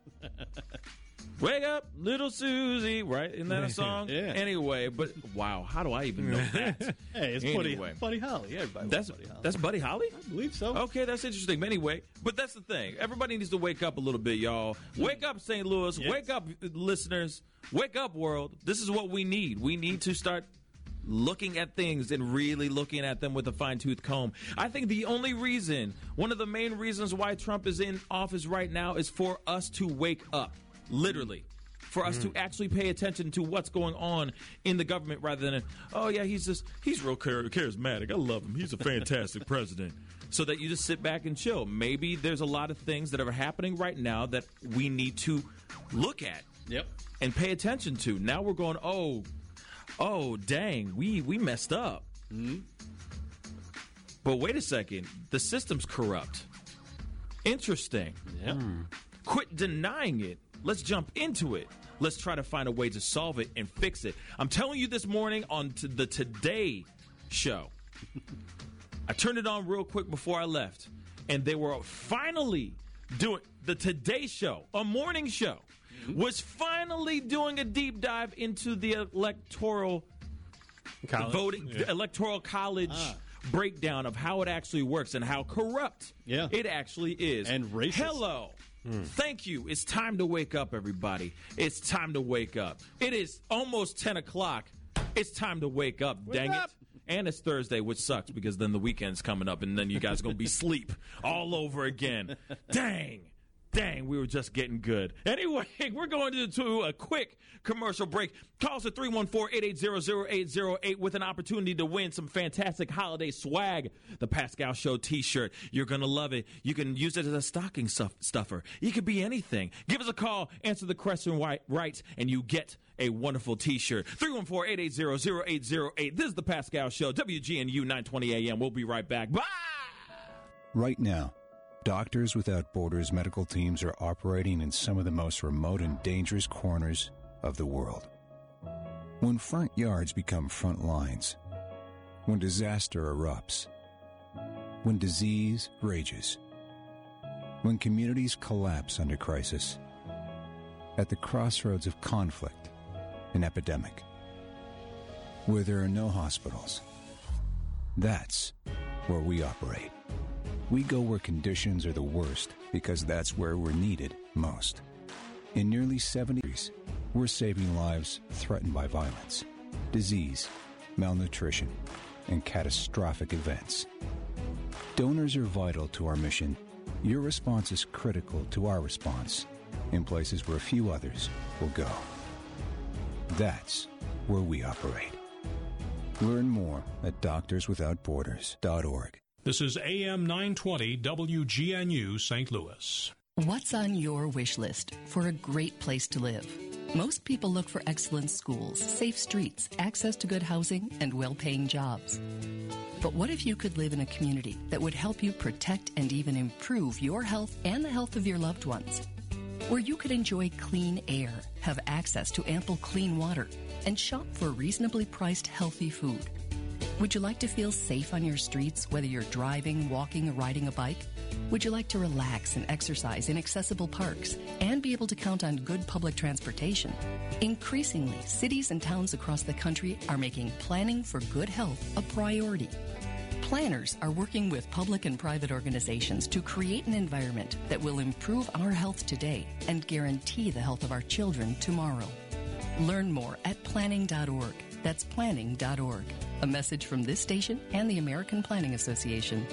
Wake up, little Susie. Right? Isn't that a song? Yeah. Anyway, but wow, how do I even know that? Hey, it's Anyway. Buddy, Buddy Holly. Everybody That's loves Buddy Holly. that's Buddy Holly? I believe so. Okay, that's interesting. But anyway, but that's the thing. Everybody needs to wake up a little bit, y'all. Wake up, Saint Louis. Yes. Wake up, listeners. Wake up, world. This is what we need. We need to start looking at things and really looking at them with a fine-tooth comb. I think the only reason, one of the main reasons why Trump is in office right now is for us to wake up, literally. For us mm. to actually pay attention to what's going on in the government rather than, oh, yeah, he's just, he's real char- charismatic. I love him. He's a fantastic president. So that you just sit back and chill. Maybe there's a lot of things that are happening right now that we need to look at Yep. and pay attention to. Now we're going, oh, oh, dang, we, we messed up. Mm-hmm. But wait a second. The system's corrupt. Interesting. Yep. Mm. Quit denying it. Let's jump into it. Let's try to find a way to solve it and fix it. I'm telling you this morning on to the Today Show. I turned it on real quick before I left, and they were finally doing the Today Show, a morning show, mm-hmm. was finally doing a deep dive into the electoral College. voting, Yeah. the electoral college Ah. breakdown of how it actually works and how corrupt Yeah. it actually is. And racist. Hello. Thank you. It's time to wake up, everybody. It's time to wake up. It is almost ten o'clock. It's time to wake up, Wake dang up. it. And it's Thursday, which sucks because then the weekend's coming up and then you guys are going to be asleep all over again. Dang. Dang, we were just getting good. Anyway, we're going to, to a quick commercial break. Call us at three one four, eight eight zero, zero eight zero eight with an opportunity to win some fantastic holiday swag. The Pascal Show t-shirt. You're going to love it. You can use it as a stocking stuff, stuffer. It could be anything. Give us a call, answer the question right, right and you get a wonderful t-shirt. three one four, eight eight zero, zero eight zero eight. This is the Pascal Show, W G N U nine twenty A M. We'll be right back. Bye! Right now, Doctors Without Borders medical teams are operating in some of the most remote and dangerous corners of the world. When front yards become front lines, when disaster erupts, when disease rages, when communities collapse under crisis, at the crossroads of conflict and epidemic, where there are no hospitals, that's where we operate. We go where conditions are the worst because that's where we're needed most. In nearly seventy years, we're saving lives threatened by violence, disease, malnutrition, and catastrophic events. Donors are vital to our mission. Your response is critical to our response in places where few others will go. That's where we operate. Learn more at doctors without borders dot org. This is A M nine twenty W G N U Saint Louis. What's on your wish list for a great place to live? Most people look for excellent schools, safe streets, access to good housing, and well-paying jobs. But what if you could live in a community that would help you protect and even improve your health and the health of your loved ones? Where you could enjoy clean air, have access to ample clean water, and shop for reasonably priced healthy food. Would you like to feel safe on your streets, whether you're driving, walking, or riding a bike? Would you like to relax and exercise in accessible parks and be able to count on good public transportation? Increasingly, cities and towns across the country are making planning for good health a priority. Planners are working with public and private organizations to create an environment that will improve our health today and guarantee the health of our children tomorrow. Learn more at planning dot org. That's planning dot org. A message from this station and the American Planning Association.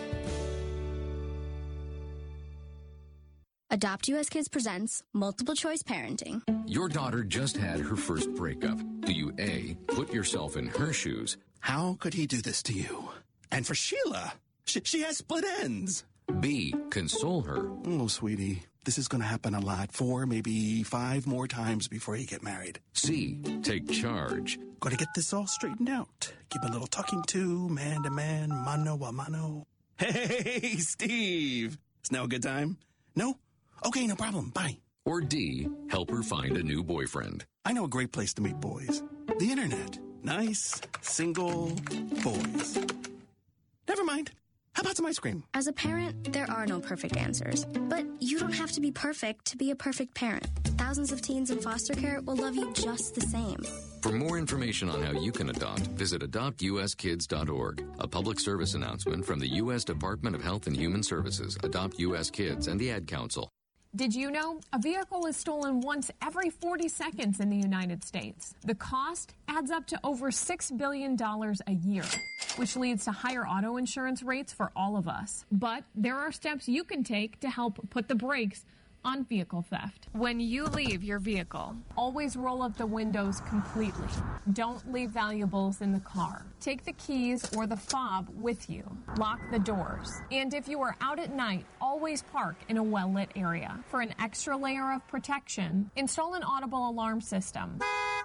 Adopt U S Kids presents Multiple Choice Parenting. Your daughter just had her first breakup. Do you A, put yourself in her shoes? How could he do this to you? And for Sheila, she, she has split ends. B, console her. Oh, sweetie, this is going to happen a lot. Four, maybe five more times before you get married. C, take charge. Got to get this all straightened out. Give a little talking to, man to man, mano a mano. Hey, Steve. Is now a good time? No? Okay, no problem. Bye. Or D, help her find a new boyfriend. I know a great place to meet boys. The internet. Nice, single boys. Never mind. How about some ice cream? As a parent, there are no perfect answers. But you don't have to be perfect to be a perfect parent. Thousands of teens in foster care will love you just the same. For more information on how you can adopt, visit adopt U S kids dot org. A public service announcement from the U S Department of Health and Human Services, Adopt U S Kids, and the Ad Council. Did you know a vehicle is stolen once every forty seconds in the United States? The cost adds up to over six billion dollars a year, which leads to higher auto insurance rates for all of us. But there are steps you can take to help put the brakes on vehicle theft. When you leave your vehicle, always roll up the windows completely. Don't leave valuables in the car. Take the keys or the fob with you. Lock the doors. And if you are out at night, always park in a well-lit area. For an extra layer of protection, install an audible alarm system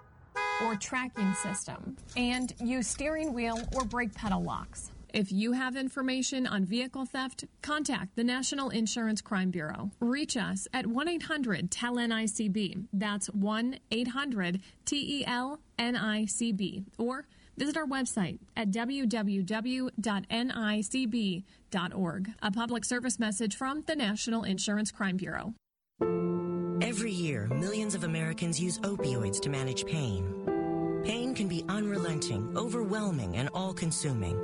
or tracking system, and use steering wheel or brake pedal locks. If you have information on vehicle theft, contact the National Insurance Crime Bureau. Reach us at one eight hundred T E L N I C B. That's one eight hundred T E L N I C B. Or visit our website at w w w dot n i c b dot org. A public service message from the National Insurance Crime Bureau. Every year, millions of Americans use opioids to manage pain. Pain can be unrelenting, overwhelming, and all-consuming.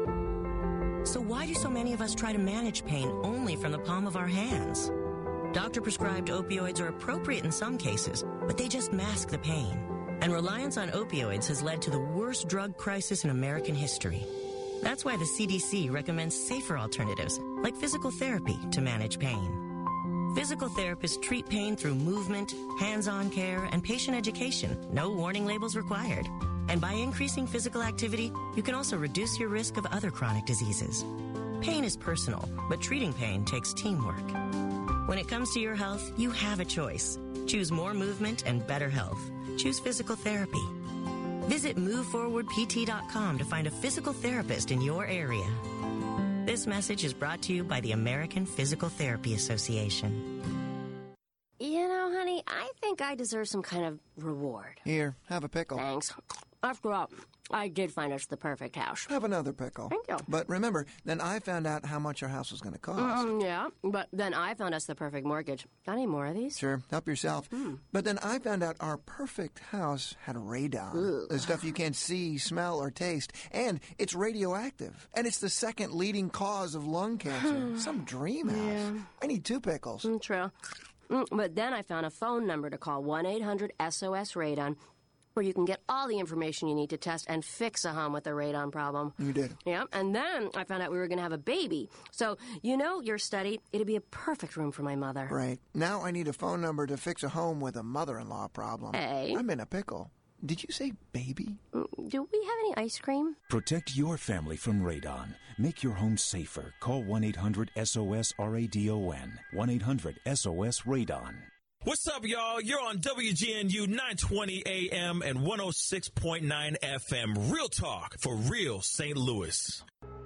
So why do so many of us try to manage pain only from the palm of our hands? Doctor-prescribed opioids are appropriate in some cases, but they just mask the pain. And reliance on opioids has led to the worst drug crisis in American history. That's why the C D C recommends safer alternatives, like physical therapy, to manage pain. Physical therapists treat pain through movement, hands-on care, and patient education. No warning labels required. And by increasing physical activity, you can also reduce your risk of other chronic diseases. Pain is personal, but treating pain takes teamwork. When it comes to your health, you have a choice. Choose more movement and better health. Choose physical therapy. Visit move forward p t dot com to find a physical therapist in your area. This message is brought to you by the American Physical Therapy Association. You know, honey, I think I deserve some kind of reward. Here, have a pickle. Thanks. After all, I did find us the perfect house. Have another pickle. Thank you. But remember, then I found out how much our house was going to cost. Um, yeah, but then I found us the perfect mortgage. Got any more of these? Sure, help yourself. Hmm. But then I found out our perfect house had radon. The stuff you can't see, smell, or taste. And it's radioactive. And it's the second leading cause of lung cancer. Some dream house. Yeah. I need two pickles. Mm, true. Mm, but then I found a phone number to call, one eight hundred S O S radon, where you can get all the information you need to test and fix a home with a radon problem. You did. Yeah, and then I found out we were going to have a baby. So, you know, your study, it'd be a perfect room for my mother. Right. Now I need a phone number to fix a home with a mother-in-law problem. Hey. I'm in a pickle. Did you say baby? Do we have any ice cream? Protect your family from radon. Make your home safer. Call one eight hundred S O S R A D O N. one eight hundred S O S radon. What's up, y'all? You're on W G N U nine twenty A M and one oh six point nine F M. Real talk for real Saint Louis.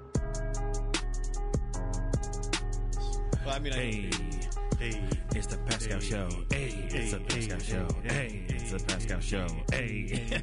Well, I mean, hey, hey, it's the Pascal hey, Show. Hey, it's the hey, Pascal hey, Show. hey, Hey, it's the Pascal Show. Hey.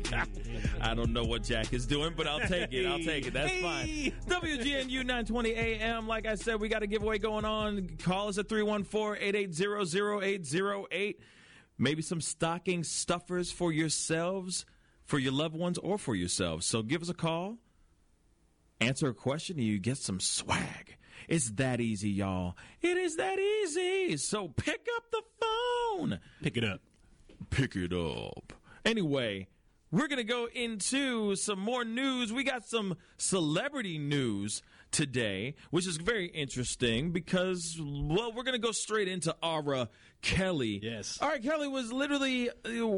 I don't know what Jack is doing, but I'll take it. I'll take it. That's fine. W G N U nine twenty A M. Like I said, we got a giveaway going on. Call us at three one four, eight eight zero, zero eight zero eight. Maybe some stocking stuffers for yourselves, for your loved ones, or for yourselves. So give us a call, answer a question, and you get some swag. It's that easy, y'all. It is that easy. So pick up the phone. Pick it up. Pick it up. Anyway, we're going to go into some more news. We got some celebrity news today, which is very interesting because, well, we're going to go straight into Ara Kelly. Yes. Ara Kelly was literally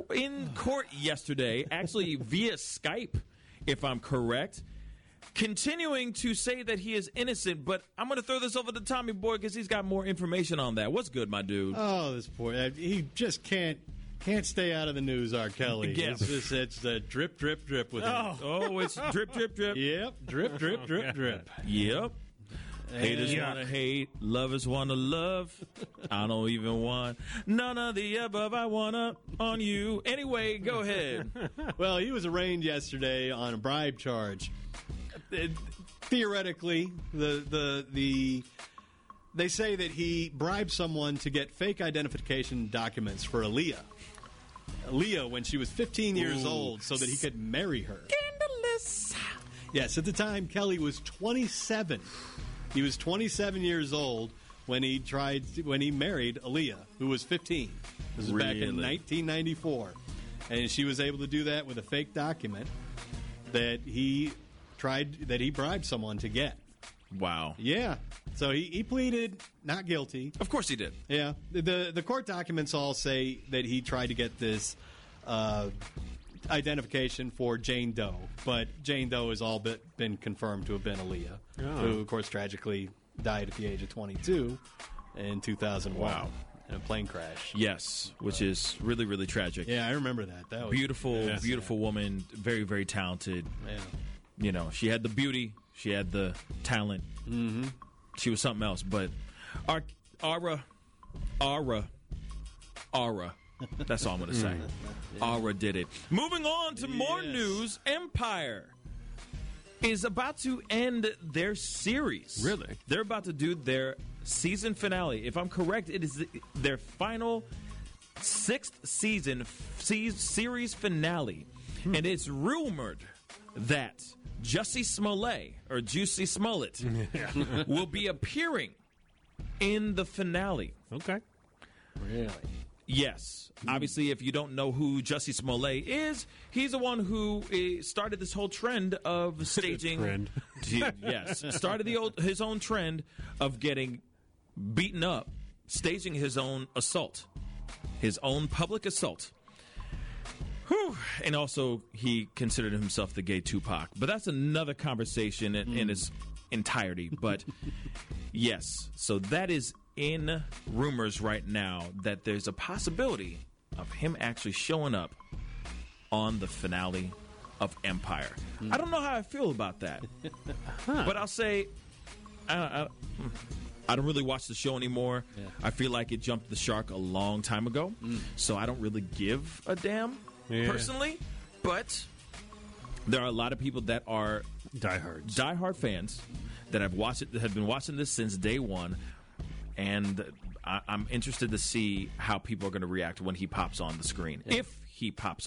in court yesterday, actually via Skype, if I'm correct, continuing to say that he is innocent, but I'm going to throw this over to Tommy Boy because he's got more information on that. What's good, my dude? Oh, this poor... He just can't... Can't stay out of the news, R. Kelly. Yeah. It's just it's the drip, drip, drip with oh. him. Oh, it's drip, drip, drip. Yep, drip, drip, drip, drip. Yep. Haters Yeah. want to hate, lovers want to love. I don't even want none of the above. I want to on you. Anyway, go ahead. Well, he was arraigned yesterday on a bribe charge. It, theoretically, the the the they say that he bribed someone to get fake identification documents for Aaliyah. Aaliyah when she was fifteen years Ooh. old so that he could marry her. Scandalous. Yes, at the time, Kelly was twenty-seven. He was twenty-seven years old when he tried to, when he married Aaliyah, who was fifteen. This was back in Really? nineteen ninety-four. And she was able to do that with a fake document that he tried that he bribed someone to get. Wow. Yeah. So he, he pleaded not guilty. Of course he did. Yeah. The the court documents all say that he tried to get this uh, identification for Jane Doe, but Jane Doe has all but been confirmed to have been Aaliyah, Oh. who, of course, tragically died at the age of twenty-two in two thousand one. Wow. In a plane crash. Yes, which is really, really tragic. Yeah, I remember that. That was Beautiful, yeah. beautiful woman, very, very talented. Yeah. You know, she had the beauty, she had the talent. Mm-hmm. She was something else. But Ar- Ara, Ara, Ara. That's all I'm going to say. Ara did it. Moving on to more Yes. news. Empire is about to end their series. Really? They're about to do their season finale. If I'm correct, it is the, their final sixth season se- series finale. Hmm. And it's rumored that Jussie Smollett, or Juicy Smollett, will be appearing in the finale. Okay. Really? Yes. Obviously, if you don't know who Jussie Smollett is, he's the one who uh, started this whole trend of staging. Trend. Yes. Started the old, his own trend of getting beaten up, staging his own assault, his own public assault. Whew. And also, he considered himself the gay Tupac. But that's another conversation in, in its entirety. But yes, so that is in rumors right now that there's a possibility of him actually showing up on the finale of Empire. I don't know how I feel about that. But I'll say I, I, I don't really watch the show anymore. Yeah. I feel like it jumped the shark a long time ago, mm. so I don't really give a damn yeah. personally. But there are a lot of people that are diehards, diehard fans that have watched it, that have been watching this since day one, and I, I'm interested to see how people are going to react when he pops on the screen, yeah. if he pops